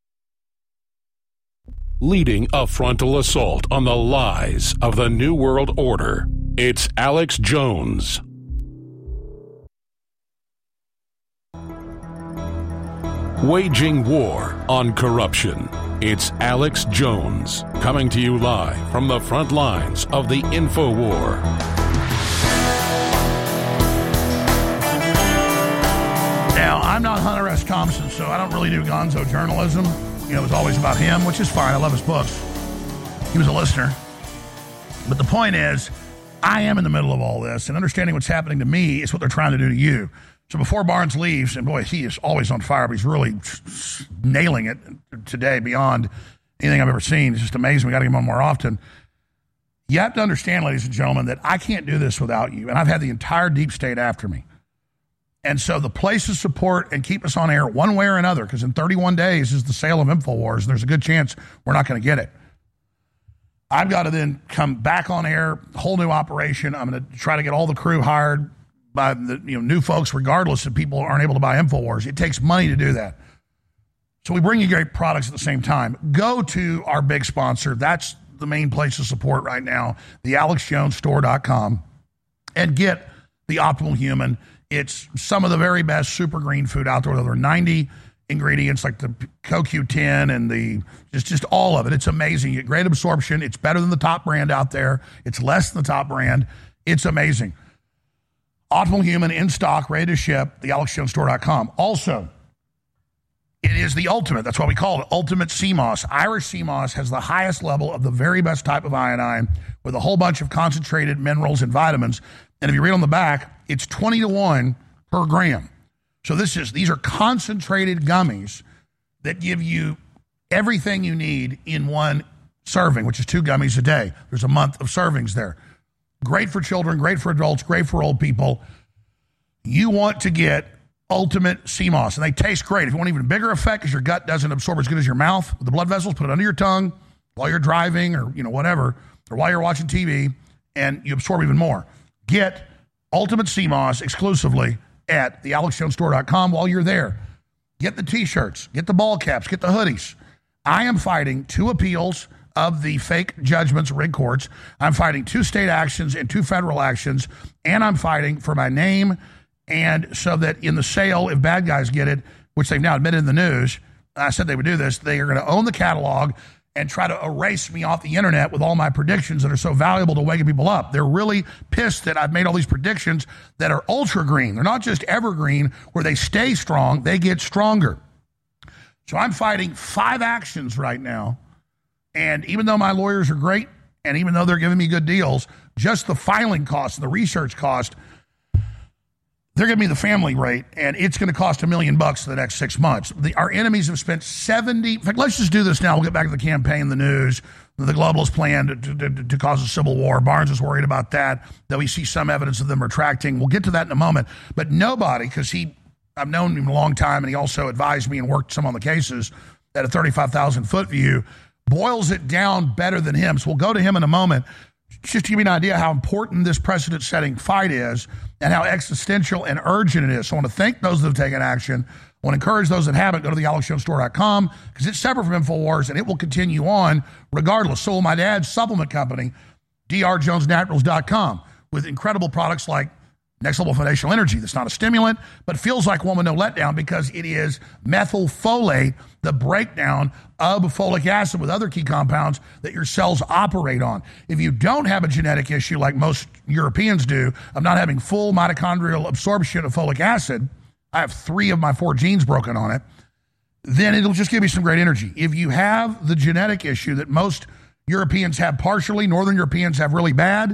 F: Leading a frontal assault on the lies of the New World Order, it's Alex Jones. Waging war on corruption, it's Alex Jones, coming to you live from the front lines of the InfoWar.
A: Now, I'm not Hunter S. Thompson, so I don't really do gonzo journalism. You know, it was always about him, which is fine. I love his books. He was a listener. But the point is, I am in the middle of all this, and understanding what's happening to me is what they're trying to do to you. So before Barnes leaves, and boy, he is always on fire, but he's really nailing it today beyond anything I've ever seen. It's just amazing. We got to get him on more often. You have to understand, ladies and gentlemen, that I can't do this without you. And I've had the entire deep state after me. And so the place to support and keep us on air one way or another, because in thirty-one days is the sale of InfoWars, and there's a good chance we're not going to get it. I've got to then come back on air, whole new operation. I'm going to try to get all the crew hired by the you know new folks, regardless if people aren't able to buy InfoWars. It takes money to do that. So we bring you great products at the same time. Go to our big sponsor. That's the main place to support right now, the Alex Jones Store dot com, and get the Optimal Human. It's some of the very best super green food out there. There are ninety ingredients like the C O Q ten and the just, just all of it. It's amazing. You get great absorption. It's better than the top brand out there. It's less than the top brand. It's amazing. Optimal Human in stock, ready to ship, the Alex Jones Store dot com. Also, it is the ultimate. That's why we call it Ultimate C M O S. Irish C M O S has the highest level of the very best type of iodine with a whole bunch of concentrated minerals and vitamins. And if you read on the back, it's twenty to one per gram. So this is these are concentrated gummies that give you everything you need in one serving, which is two gummies a day. There's a month of servings there. Great for children, great for adults, great for old people. You want to get Ultimate Sea Moss, and they taste great. If you want even bigger effect because your gut doesn't absorb as good as your mouth with the blood vessels, put it under your tongue while you're driving or, you know, whatever, or while you're watching T V, and you absorb even more. Get Ultimate Sea Moss exclusively at the alex jones store dot com while you're there. Get the T-shirts, get the ball caps, get the hoodies. I am fighting two appeals of the fake judgments, rig courts. I'm fighting two state actions and two federal actions, and I'm fighting for my name, and so that in the sale, if bad guys get it, which they've now admitted in the news, I said they would do this, they are going to own the catalog and try to erase me off the internet with all my predictions that are so valuable to waking people up. They're really pissed that I've made all these predictions that are ultra green. They're not just evergreen where they stay strong, they get stronger. So I'm fighting five actions right now. And even though my lawyers are great, and even though they're giving me good deals, just the filing cost and the research cost, they're giving me the family rate, and it's going to cost a million bucks for the next six months. The, our enemies have spent seventy. In fact, let's just do this now. We'll get back to the campaign, the news, the globalists plan to, to, to, to cause a civil war. Barnes is worried about that, though we see some evidence of them retracting. We'll get to that in a moment. But nobody, because he, I've known him a long time, and he also advised me and worked some on the cases at a thirty-five thousand foot view, boils it down better than him. So we'll go to him in a moment. Just to give you an idea how important this precedent-setting fight is and how existential and urgent it is. So I want to thank those that have taken action. I want to encourage those that haven't. Go to the alex jones store dot com because it's separate from InfoWars, and it will continue on regardless. So will my dad's supplement company, d r jones naturals dot com, with incredible products like Next Level Foundational Energy. That's not a stimulant, but feels like one with no letdown because it is methylfolate, the breakdown of folic acid with other key compounds that your cells operate on. If you don't have a genetic issue like most Europeans do of not having full mitochondrial absorption of folic acid, I have three of my four genes broken on it, then it'll just give you some great energy. If you have the genetic issue that most Europeans have partially, Northern Europeans have really bad,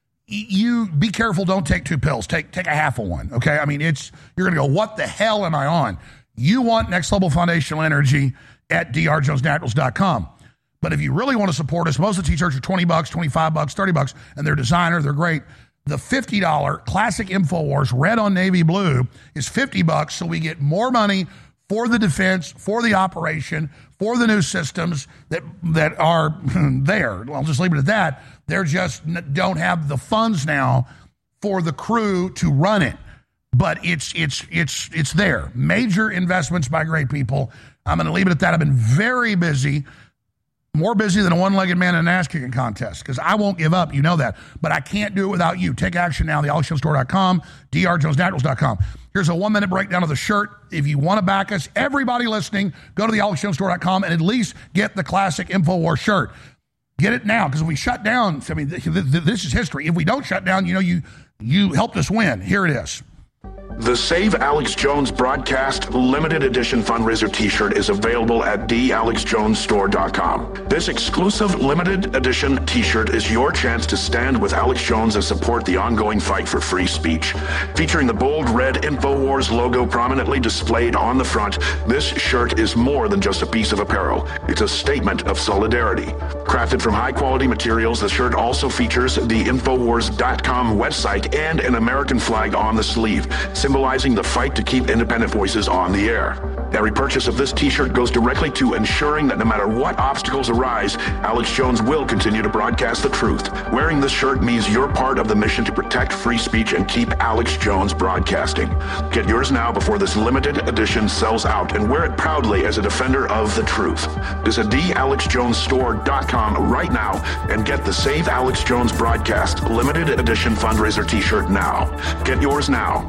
A: you be careful, don't take two pills. Take take a half of one, okay? I mean, it's you're going to go, what the hell am I on? You want Next Level Foundational Energy at d r jones naturals dot com. But if you really want to support us, most of the t-shirts are twenty bucks, twenty-five bucks, thirty bucks, and they're designer, they're great. The fifty dollars Classic InfoWars red on navy blue is fifty bucks, so we get more money for the defense, for the operation, for the new systems that that are there. I'll just leave it at that. They just don't have the funds now for the crew to run it. But it's it's it's it's there. Major investments by great people. I'm going to leave it at that. I've been very busy, more busy than a one-legged man in an ass-kicking contest, because I won't give up. You know that. But I can't do it without you. Take action now. the alex jones store dot com, d r jones naturals dot com. Here's a one-minute breakdown of the shirt. If you want to back us, everybody listening, go to the alex jones store dot com and at least get the Classic InfoWars shirt. Get it now, because if we shut down, I mean, this is history. If we don't shut down, you know, you you helped us win. Here it is.
J: The Save Alex Jones Broadcast Limited Edition Fundraiser T-shirt is available at the alex jones store dot com. This exclusive limited edition T-shirt is your chance to stand with Alex Jones and support the ongoing fight for free speech. Featuring the bold red InfoWars logo prominently displayed on the front, this shirt is more than just a piece of apparel. It's a statement of solidarity. Crafted from high-quality materials, the shirt also features the infowars dot com website and an American flag on the sleeve, symbolizing the fight to keep independent voices on the air. Every purchase of this T-shirt goes directly to ensuring that no matter what obstacles arise, Alex Jones will continue to broadcast the truth. Wearing this shirt means you're part of the mission to protect free speech and keep Alex Jones broadcasting. Get yours now before this limited edition sells out, and wear it proudly as a defender of the truth. Visit the alex jones store dot com right now and get the Save Alex Jones Broadcast limited edition fundraiser T-shirt now. Get yours now.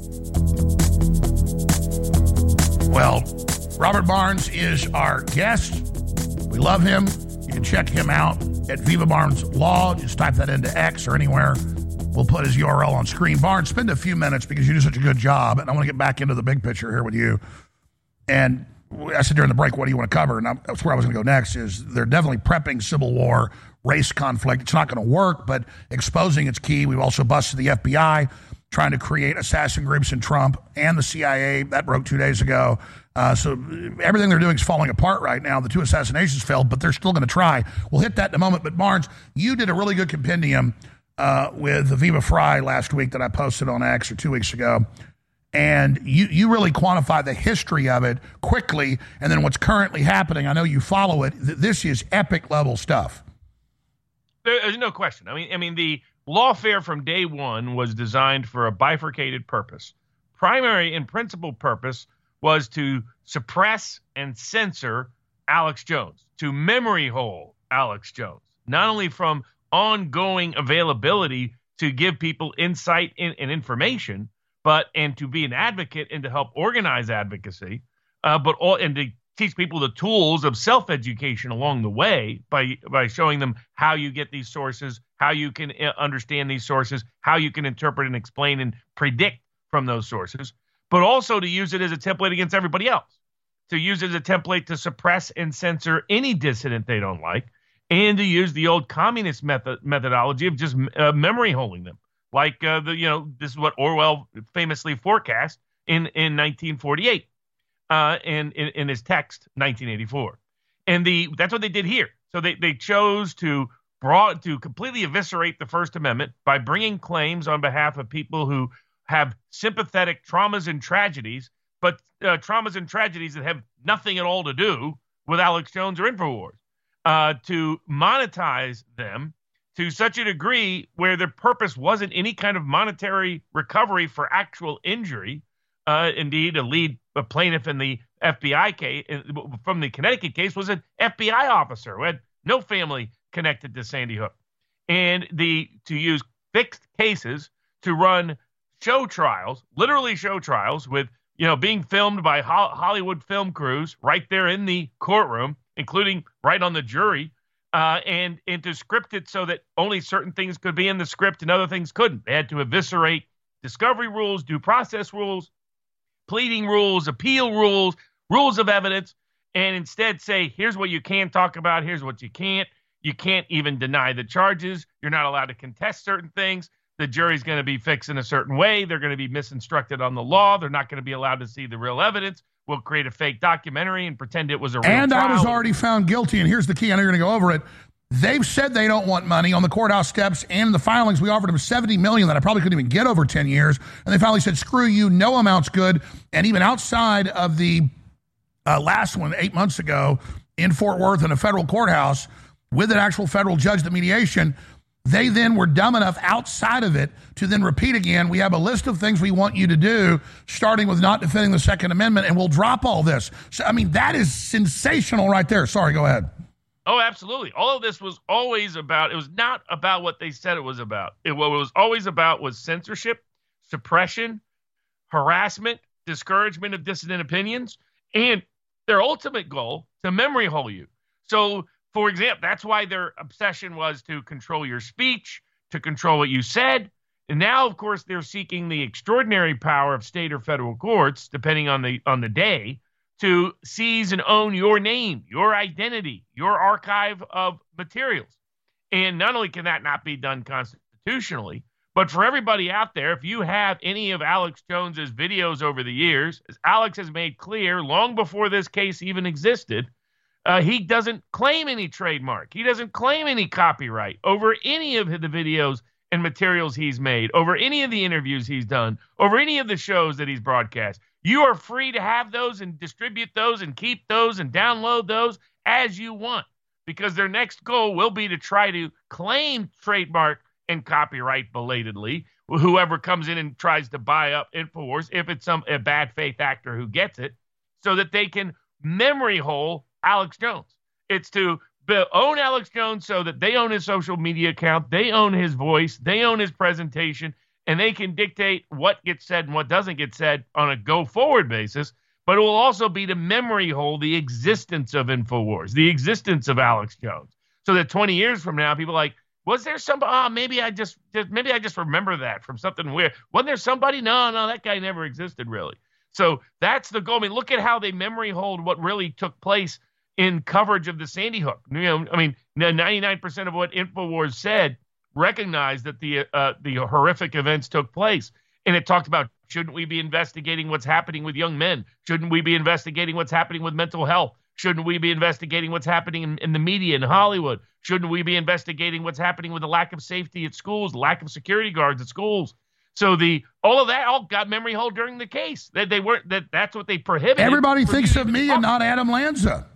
A: Well, Robert Barnes is our guest. We love him. You can check him out at Viva Barnes Law. Just type that into X or anywhere. We'll put his U R L on screen. Barnes, spend a few minutes because you do such a good job, and I want to get back into the big picture here with you. And I said during the break, what do you want to cover? And that's where I was going to go next, is they're definitely prepping civil war, race conflict. It's not going to work, but exposing its key. We've also busted the F B I trying to create assassin groups in Trump and the C I A. That broke two days ago. Uh, so everything they're doing is falling apart right now. The two assassinations failed, but they're still going to try. We'll hit that in a moment. But Barnes, you did a really good compendium uh, with Aviva Fry last week that I posted on X or two weeks ago. And you, you really quantify the history of it quickly and then what's currently happening. I know you follow it. This is epic level stuff.
G: There's no question. I mean, I mean, the lawfare from day one was designed for a bifurcated purpose. Primary and principal purpose was to suppress and censor Alex Jones, to memory hole Alex Jones, not only from ongoing availability to give people insight and, and information, but and to be an advocate and to help organize advocacy, uh, but all and to teach people the tools of self-education along the way by by showing them how you get these sources, how you can understand these sources, how you can interpret and explain and predict from those sources, but also to use it as a template against everybody else, to use it as a template to suppress and censor any dissident they don't like, and to use the old communist method methodology of just uh, memory holding them. Like, uh, the you know, this is what Orwell famously forecast in, in nineteen forty-eight uh, in, in, in his text, nineteen eighty-four. And the that's what they did here. So they, they chose to broad, to completely eviscerate the First Amendment by bringing claims on behalf of people who have sympathetic traumas and tragedies, but uh, traumas and tragedies that have nothing at all to do with Alex Jones or InfoWars, uh, to monetize them to such a degree where their purpose wasn't any kind of monetary recovery for actual injury. Uh, indeed, a lead a plaintiff in the F B I case, from the Connecticut case, was an F B I officer who had no family connected to Sandy Hook. And the to use fixed cases to run show trials, literally show trials with, you know, being filmed by ho- Hollywood film crews right there in the courtroom, including right on the jury, uh, and, and to script it so that only certain things could be in the script and other things couldn't. They had to eviscerate discovery rules, due process rules, pleading rules, appeal rules, rules of evidence, and instead say, here's what you can talk about, here's what you can't. You can't even deny the charges. You're not allowed to contest certain things. The jury's going to be fixed in a certain way. They're going to be misinstructed on the law. They're not going to be allowed to see the real evidence. We'll create a fake documentary and pretend it was a real
A: And
G: trial.
A: I was already found guilty, and here's the key. I know you're going to go over it. They've said they don't want money on the courthouse steps and the filings. We offered them seventy million dollars that I probably couldn't even get over ten years. And they finally said, screw you, no amount's good. And even outside of the uh, last one, eight months ago, in Fort Worth in a federal courthouse with an actual federal judge, the mediation, they then were dumb enough outside of it to then repeat again, we have a list of things we want you to do, starting with not defending the Second Amendment, and we'll drop all this. So, I mean, that is sensational right there. Sorry, go ahead.
G: Oh, absolutely. All of this was always about, it was not about what they said it was about. It, what it was always about was censorship, suppression, harassment, discouragement of dissident opinions, and their ultimate goal, to memory hole you. So, for example, that's why their obsession was to control your speech, to control what you said. And now, of course, they're seeking the extraordinary power of state or federal courts, depending on the on the day, to seize and own your name, your identity, your archive of materials. And not only can that not be done constitutionally, but for everybody out there, if you have any of Alex Jones's videos over the years, as Alex has made clear long before this case even existed, Uh, he doesn't claim any trademark. He doesn't claim any copyright over any of the videos and materials he's made, over any of the interviews he's done, over any of the shows that he's broadcast. You are free to have those and distribute those and keep those and download those as you want, because their next goal will be to try to claim trademark and copyright belatedly. Whoever comes in and tries to buy up InfoWars, if it's some a bad faith actor who gets it, so that they can memory hole Alex Jones. It's to own Alex Jones so that they own his social media account, they own his voice, they own his presentation, and they can dictate what gets said and what doesn't get said on a go-forward basis. But it will also be to memory hole the existence of InfoWars, the existence of Alex Jones, so that twenty years from now, people are like, was there somebody? Oh, maybe I just, just maybe I just remember that from something weird. Wasn't there somebody? No, no, that guy never existed, really. So that's the goal. I mean, look at how they memory hold what really took place in coverage of the Sandy Hook. You know, I mean, ninety-nine percent of what InfoWars said recognized that the uh, the horrific events took place. And it talked about, shouldn't we be investigating what's happening with young men? Shouldn't we be investigating what's happening with mental health? Shouldn't we be investigating what's happening in, in the media in Hollywood? Shouldn't we be investigating what's happening with the lack of safety at schools, the lack of security guards at schools? So the all of that all got memory hole during the case. That they weren't that that's what they prohibited.
A: Everybody thinks of me and not Adam Lanza.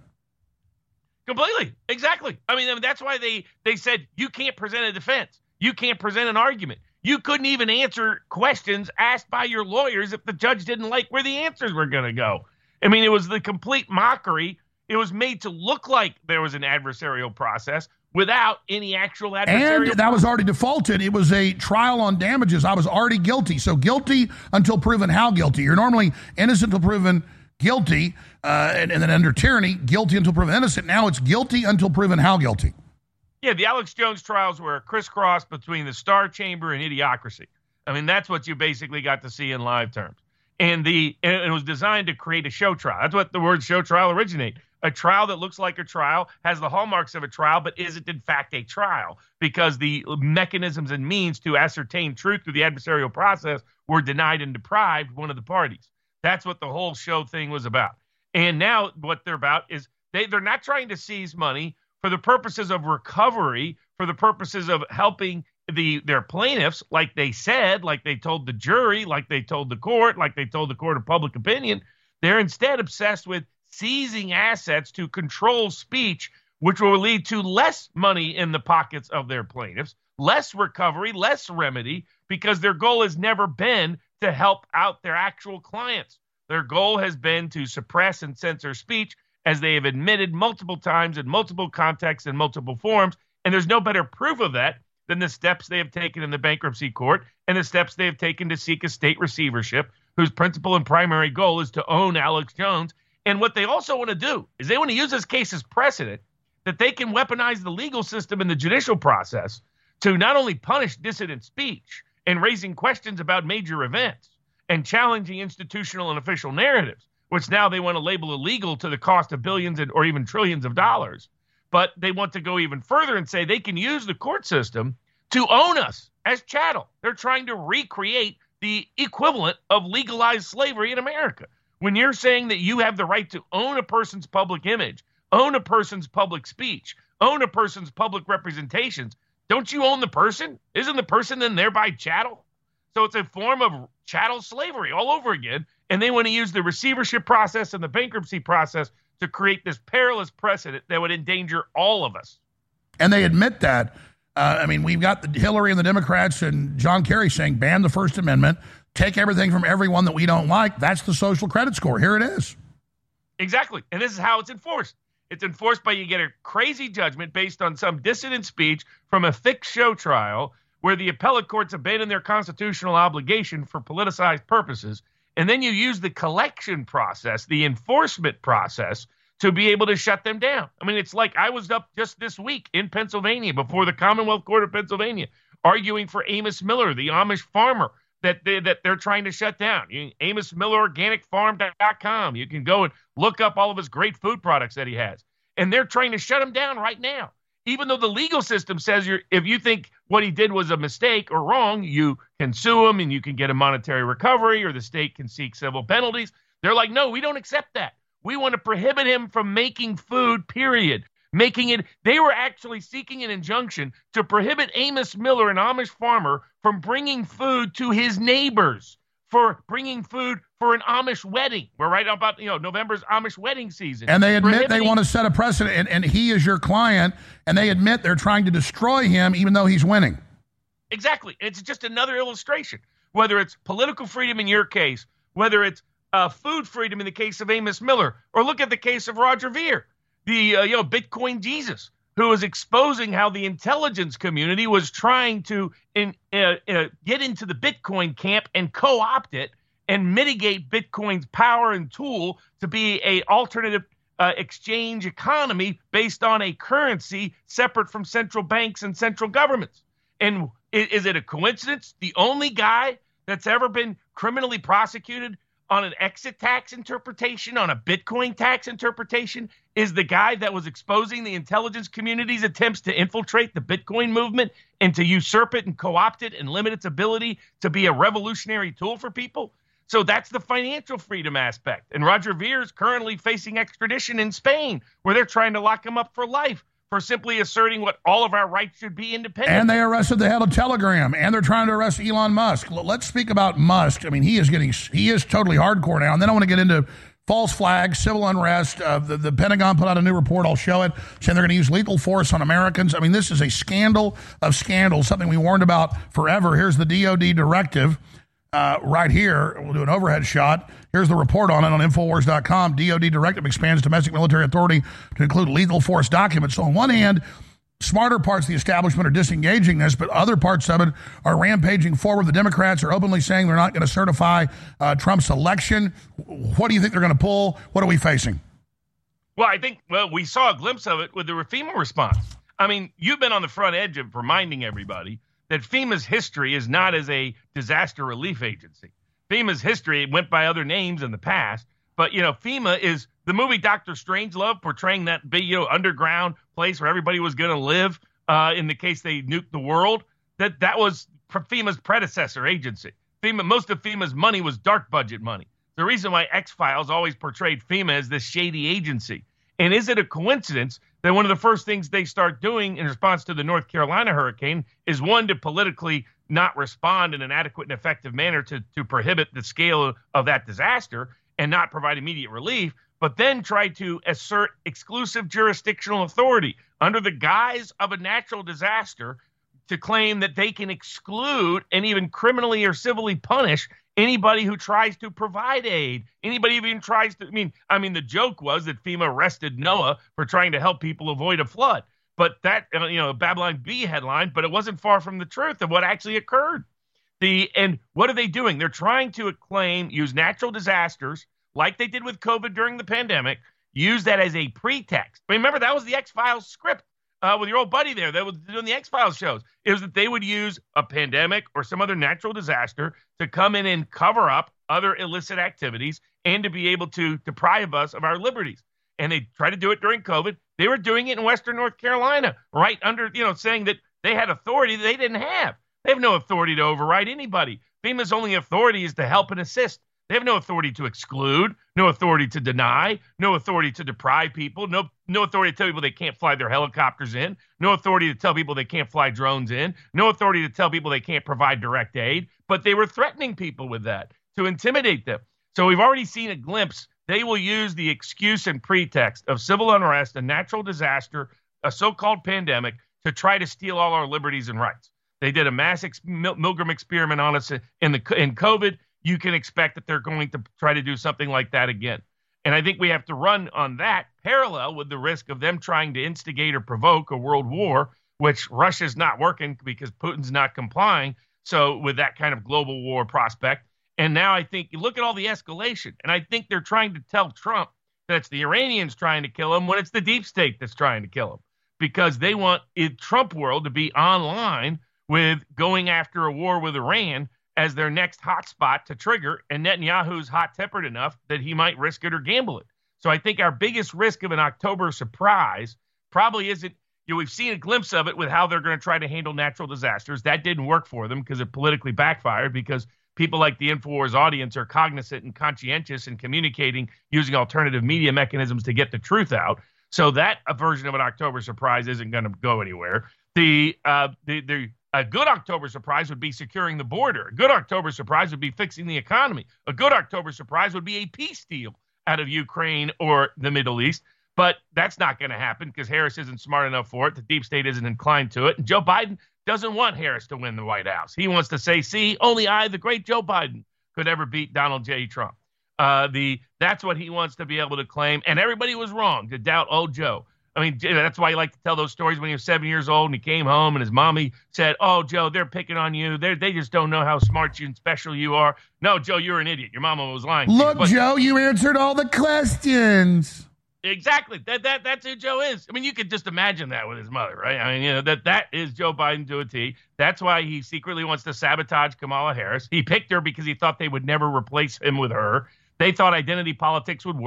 G: Completely. Exactly. I mean, that's why they, they said you can't present a defense. You can't present an argument. You couldn't even answer questions asked by your lawyers if the judge didn't like where the answers were going to go. I mean, it was the complete mockery. It was made to look like there was an adversarial process without any actual adversarial
A: And that was already defaulted. It was a trial on damages. I was already guilty. So guilty until proven how guilty. You're normally innocent until proven guilty, uh, and, and then under tyranny, guilty until proven innocent. Now it's guilty until proven how guilty.
G: Yeah, the Alex Jones trials were a crisscross between the Star Chamber and Idiocracy. I mean, that's what you basically got to see in live terms. And the and it was designed to create a show trial. That's what the word show trial originate. A trial that looks like a trial, has the hallmarks of a trial, but isn't in fact a trial because the mechanisms and means to ascertain truth through the adversarial process were denied and deprived one of the parties. That's what the whole show thing was about. And now what they're about is they, they're not trying to seize money for the purposes of recovery, for the purposes of helping the their plaintiffs, like they said, like they told the jury, like they told the court, like they told the court of public opinion. They're instead obsessed with seizing assets to control speech, which will lead to less money in the pockets of their plaintiffs, less recovery, less remedy, because their goal has never been to help out their actual clients. Their goal has been to suppress and censor speech, as they have admitted multiple times in multiple contexts and multiple forms. And there's no better proof of that than the steps they have taken in the bankruptcy court and the steps they have taken to seek a state receivership, whose principal and primary goal is to own Alex Jones. And what they also want to do is they want to use this case as precedent that they can weaponize the legal system and the judicial process to not only punish dissident speech and raising questions about major events and challenging institutional and official narratives, which now they want to label illegal to the cost of billions or even trillions of dollars. But they want to go even further and say they can use the court system to own us as chattel. They're trying to recreate the equivalent of legalized slavery in America. When you're saying that you have the right to own a person's public image, own a person's public speech, own a person's public representations, don't you own the person? Isn't the person then thereby chattel? So it's a form of chattel slavery all over again. And they want to use the receivership process and the bankruptcy process to create this perilous precedent that would endanger all of us.
A: And they admit that. Uh, I mean, we've got the Hillary and the Democrats and John Kerry saying ban the First Amendment, take everything from everyone that we don't like. That's the social credit score. Here it is.
G: Exactly. And this is how it's enforced. It's enforced by you get a crazy judgment based on some dissident speech from a fixed show trial where the appellate courts abandon their constitutional obligation for politicized purposes. And then you use the collection process, the enforcement process, to be able to shut them down. I mean, it's like I was up just this week in Pennsylvania before the Commonwealth Court of Pennsylvania arguing for Amos Miller, the Amish farmer that, they, that they're trying to shut down. You, Amos Miller Organic Farm dot com. You can go and look up all of his great food products that he has. And they're trying to shut him down right now. Even though the legal system says you're, if you think what he did was a mistake or wrong, you can sue him and you can get a monetary recovery or the state can seek civil penalties. They're like, no, we don't accept that. We want to prohibit him from making food, period. Making it, they were actually seeking an injunction to prohibit Amos Miller, an Amish farmer, from bringing food to his neighbors, for bringing food for an Amish wedding. We're right about, you know, November's Amish wedding season.
A: And they admit they want to set a precedent, and, and he is your client, and they admit they're trying to destroy him even though he's winning.
G: Exactly. It's just another illustration, whether it's political freedom in your case, whether it's uh, food freedom in the case of Amos Miller, or look at the case of Roger Ver, the uh, you know Bitcoin Jesus, who was exposing how the intelligence community was trying to in, uh, uh, get into the Bitcoin camp and co-opt it and mitigate Bitcoin's power and tool to be a alternative uh, exchange economy based on a currency separate from central banks and central governments. And is, is it a coincidence? The only guy that's ever been criminally prosecuted on an exit tax interpretation, on a Bitcoin tax interpretation, is the guy that was exposing the intelligence community's attempts to infiltrate the Bitcoin movement and to usurp it and co-opt it and limit its ability to be a revolutionary tool for people. So that's the financial freedom aspect. And Roger Ver is currently facing extradition in Spain, where they're trying to lock him up for life for simply asserting what all of our rights should be independent.
A: And they arrested the head of Telegram, and they're trying to arrest Elon Musk. Let's speak about Musk. I mean, he is getting, he is totally hardcore now. And then I want to get into false flags, civil unrest. Uh, the, the Pentagon put out a new report. I'll show it, saying they're going to use lethal force on Americans. I mean, this is a scandal of scandals, something we warned about forever. Here's the D O D directive uh, right here. We'll do an overhead shot. Here's the report on it on Infowars dot com. D O D directive expands domestic military authority to include lethal force documents. So on one hand, smarter parts of the establishment are disengaging this, but other parts of it are rampaging forward. The Democrats are openly saying they're not going to certify uh, Trump's election. What do you think they're going to pull? What are we facing?
G: Well, I think, well, we saw a glimpse of it with the FEMA response. I mean, you've been on the front edge of reminding everybody that FEMA's history is not as a disaster relief agency. FEMA's history went by other names in the past, but, you know, FEMA is the movie Doctor Strangelove, portraying that big, you know, underground place where everybody was going to live uh, in the case they nuked the world. That that was FEMA's predecessor agency. FEMA, most of FEMA's money was dark budget money. The reason why X-Files always portrayed FEMA as this shady agency. And is it a coincidence that one of the first things they start doing in response to the North Carolina hurricane is, one, to politically not respond in an adequate and effective manner to, to prohibit the scale of that disaster and not provide immediate relief, but then try to assert exclusive jurisdictional authority under the guise of a natural disaster to claim that they can exclude and even criminally or civilly punish anybody who tries to provide aid, anybody who even tries to, I mean, I mean, the joke was that FEMA arrested NOAA for trying to help people avoid a flood. But that, you know, Babylon Bee headline, but it wasn't far from the truth of what actually occurred. The and what are they doing? They're trying to claim, use natural disasters like they did with COVID during the pandemic, use that as a pretext. Remember, that was the X-Files script uh, with your old buddy there that was doing the X-Files shows. It was that they would use a pandemic or some other natural disaster to come in and cover up other illicit activities and to be able to deprive us of our liberties. And they tried to do it during COVID. They were doing it in Western North Carolina, right under, you know, saying that they had authority that they didn't have. They have no authority to override anybody. FEMA's only authority is to help and assist. They have no authority to exclude, no authority to deny, no authority to deprive people, no no authority to tell people they can't fly their helicopters in, no authority to tell people they can't fly drones in, no authority to tell people they can't provide direct aid. But they were threatening people with that to intimidate them. So we've already seen a glimpse. They will use the excuse and pretext of civil unrest, a natural disaster, a so-called pandemic, to try to steal all our liberties and rights. They did a mass ex- Milgram experiment on us in the in COVID. You can expect that they're going to try to do something like that again. And I think we have to run on that parallel with the risk of them trying to instigate or provoke a world war, which Russia's not working because Putin's not complying. So with that kind of global war prospect. And now I think you look at all the escalation, and I think they're trying to tell Trump that it's the Iranians trying to kill him when it's the deep state that's trying to kill him, because they want it, Trump world to be online with going after a war with Iran as their next hotspot to trigger, and Netanyahu's hot-tempered enough that he might risk it or gamble it. So I think our biggest risk of an October surprise probably isn't, you know, we've seen a glimpse of it with how they're going to try to handle natural disasters. That didn't work for them because it politically backfired, because people like the InfoWars audience are cognizant and conscientious in communicating using alternative media mechanisms to get the truth out. So that a version of an October surprise isn't going to go anywhere. The, uh, the, the, A good October surprise would be securing the border. A good October surprise would be fixing the economy. A good October surprise would be a peace deal out of Ukraine or the Middle East. But that's not going to happen because Harris isn't smart enough for it. The deep state isn't inclined to it. And Joe Biden doesn't want Harris to win the White House. He wants to say, see, only I, the great Joe Biden, could ever beat Donald J. Trump. Uh, the That's what he wants to be able to claim. And everybody was wrong to doubt old Joe. I mean, that's why he liked to tell those stories when he was seven years old and he came home and his mommy said, oh, Joe, they're picking on you. They they just don't know how smart you and special you are. No, Joe, you're an idiot. Your mama was lying.
A: Look,
G: but,
A: Joe, you answered all the questions.
G: Exactly. That that That's who Joe is. I mean, you could just imagine that with his mother, right? I mean, you know, that that is Joe Biden to a T. That's why he secretly wants to sabotage Kamala Harris. He picked her because he thought they would never replace him with her. They thought identity politics would work.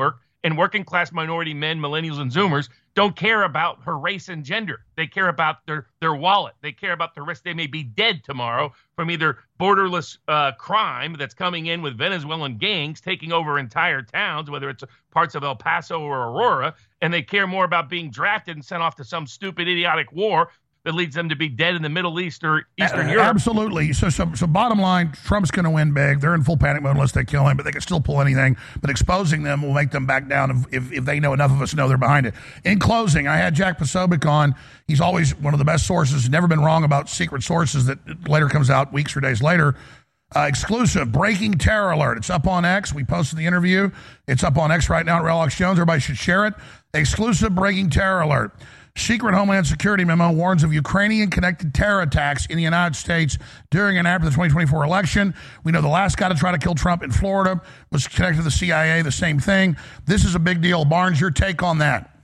G: And working class minority men, millennials, and Zoomers don't care about her race and gender. They care about their, their wallet. They care about the risk they may be dead tomorrow from either borderless uh, crime that's coming in with Venezuelan gangs taking over entire towns, whether it's parts of El Paso or Aurora, and they care more about being drafted and sent off to some stupid, idiotic war that leads them to be dead in the Middle East or Eastern
A: uh,
G: Europe.
A: Absolutely. So, so, so bottom line, Trump's going to win big. They're in full panic mode unless they kill him, but they can still pull anything. But exposing them will make them back down if, if, if they know enough of us know they're behind it. In closing, I had Jack Posobiec on. He's always one of the best sources. Never been wrong about secret sources that later comes out weeks or days later. Uh, exclusive breaking terror alert. It's up on X. We posted the interview. It's up on X right now at Real Alex Jones. Everybody should share it. Exclusive breaking terror alert. Secret Homeland Security memo warns of Ukrainian-connected terror attacks in the United States during and after the twenty twenty-four election. We know the last guy to try to kill Trump in Florida was connected to the C I A, the same thing. This is a big deal. Barnes, your take on that?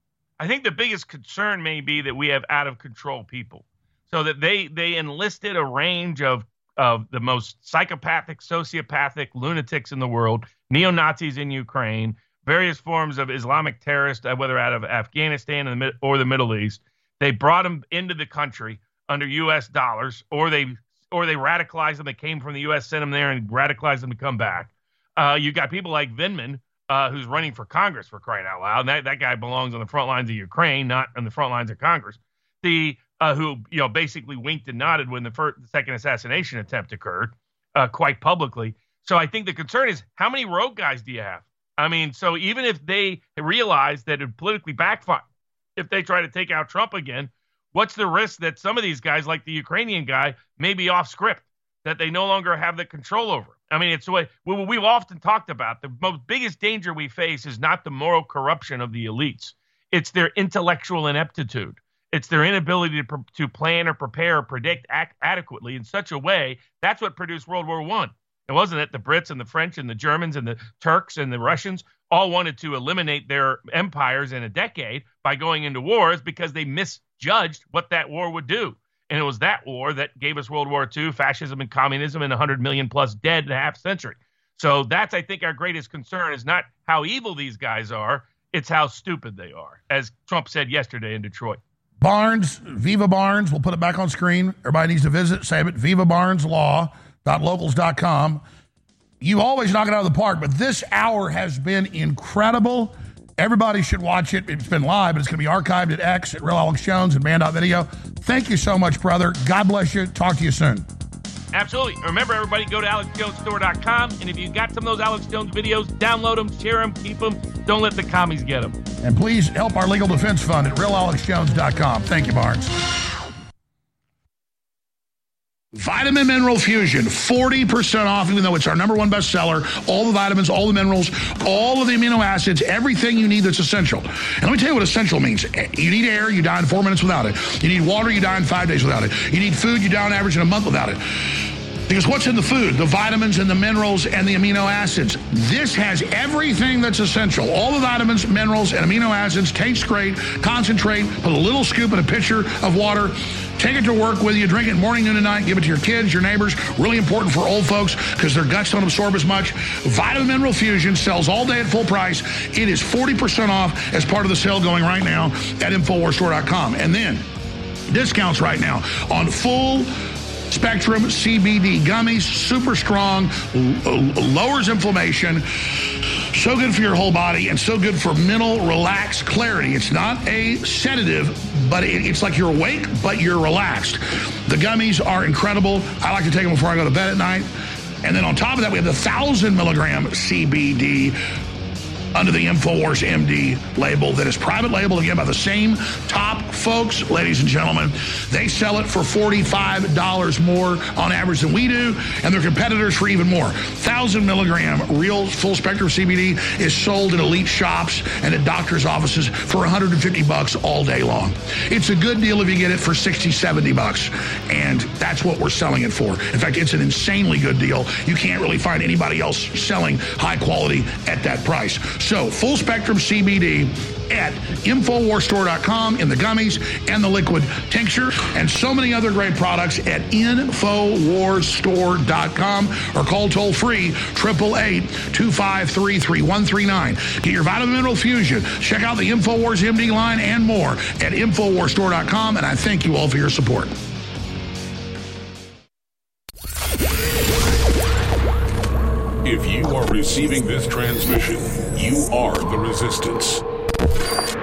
G: I think the biggest concern may be that we have out-of-control people. So that they, they enlisted a range of, of the most psychopathic, sociopathic lunatics in the world, neo-Nazis in Ukraine, various forms of Islamic terrorists, whether out of Afghanistan or the Middle East. They brought them into the country under U S dollars, or they or they radicalized them. They came from the U S, sent them there, and radicalized them to come back. Uh, you got people like Vindman, uh, who's running for Congress, for crying out loud. And that, that guy belongs on the front lines of Ukraine, not on the front lines of Congress. The uh, who you know basically winked and nodded when the, first, the second assassination attempt occurred, uh, quite publicly. So I think the concern is, how many rogue guys do you have? I mean, so even if they realize that it politically backfire, if they try to take out Trump again, what's the risk that some of these guys, like the Ukrainian guy, may be off script, that they no longer have the control over? I mean, it's what we've often talked about. The most biggest danger we face is not the moral corruption of the elites. It's their intellectual ineptitude. It's their inability to, to plan or prepare or predict act adequately in such a way. That's what produced World War One. It wasn't it the Brits and the French and the Germans and the Turks and the Russians all wanted to eliminate their empires in a decade by going into wars because they misjudged what that war would do. And it was that war that gave us World War Two, fascism and communism, and one hundred million plus dead in a half century. So that's, I think, our greatest concern is not how evil these guys are. It's how stupid they are, as Trump said yesterday in Detroit.
A: Barnes, Viva Barnes, we'll put it back on screen. Everybody needs to visit, save it, viva barnes law dot locals dot com. You always knock it out of the park, but this hour has been incredible. Everybody should watch it. It's been live, but it's going to be archived at X, at Real Alex Jones, and Band.video. Thank you so much, brother. God bless you. Talk to you soon.
G: Absolutely. Remember, everybody, go to alex jones store dot com, and if you got some of those Alex Jones videos, download them, share them, keep them. Don't let the commies get them.
A: And please help our legal defense fund at real alex jones dot com. Thank you, Barnes. Vitamin Mineral Fusion, forty percent off, even though it's our number one bestseller. All the vitamins, all the minerals, all of the amino acids, everything you need that's essential. And let me tell you what essential means. You need air, you die in four minutes without it. You need water, you die in five days without it. You need food, you die on average in a month without it. Because what's in the food? The vitamins and the minerals and the amino acids. This has everything that's essential. All the vitamins, minerals, and amino acids. Tastes great. Concentrate. Put a little scoop in a pitcher of water. Take it to work with you. Drink it morning, noon, and night. Give it to your kids, your neighbors. Really important for old folks because their guts don't absorb as much. Vitamin Mineral Fusion sells all day at full price. It is forty percent off as part of the sale going right now at infowars store dot com. And then discounts right now on full Spectrum C B D gummies, super strong, lowers inflammation, so good for your whole body, and so good for mental relax clarity. It's not a sedative, but it, it's like you're awake, but you're relaxed. The gummies are incredible. I like to take them before I go to bed at night. And then on top of that, we have the one thousand milligram C B D under the InfoWars M D label that is private label, again, by the same top folks, ladies and gentlemen. They sell it for forty-five dollars more on average than we do, and their competitors for even more. one thousand milligram real full spectrum C B D is sold in elite shops and at doctors' offices for one hundred fifty bucks all day long. It's a good deal if you get it for sixty, seventy bucks, and that's what we're selling it for. In fact, it's an insanely good deal. You can't really find anybody else selling high quality at that price. So, full spectrum C B D, at infowars store dot com in the gummies and the liquid tincture, and so many other great products at infowars store dot com, or call toll free eight eight eight, two five three, three one three nine. Get your vitamin mineral fusion. Check out the InfoWars M D line and more at infowars store dot com, and I thank you all for your support.
F: If you are receiving this transmission, you are the resistance.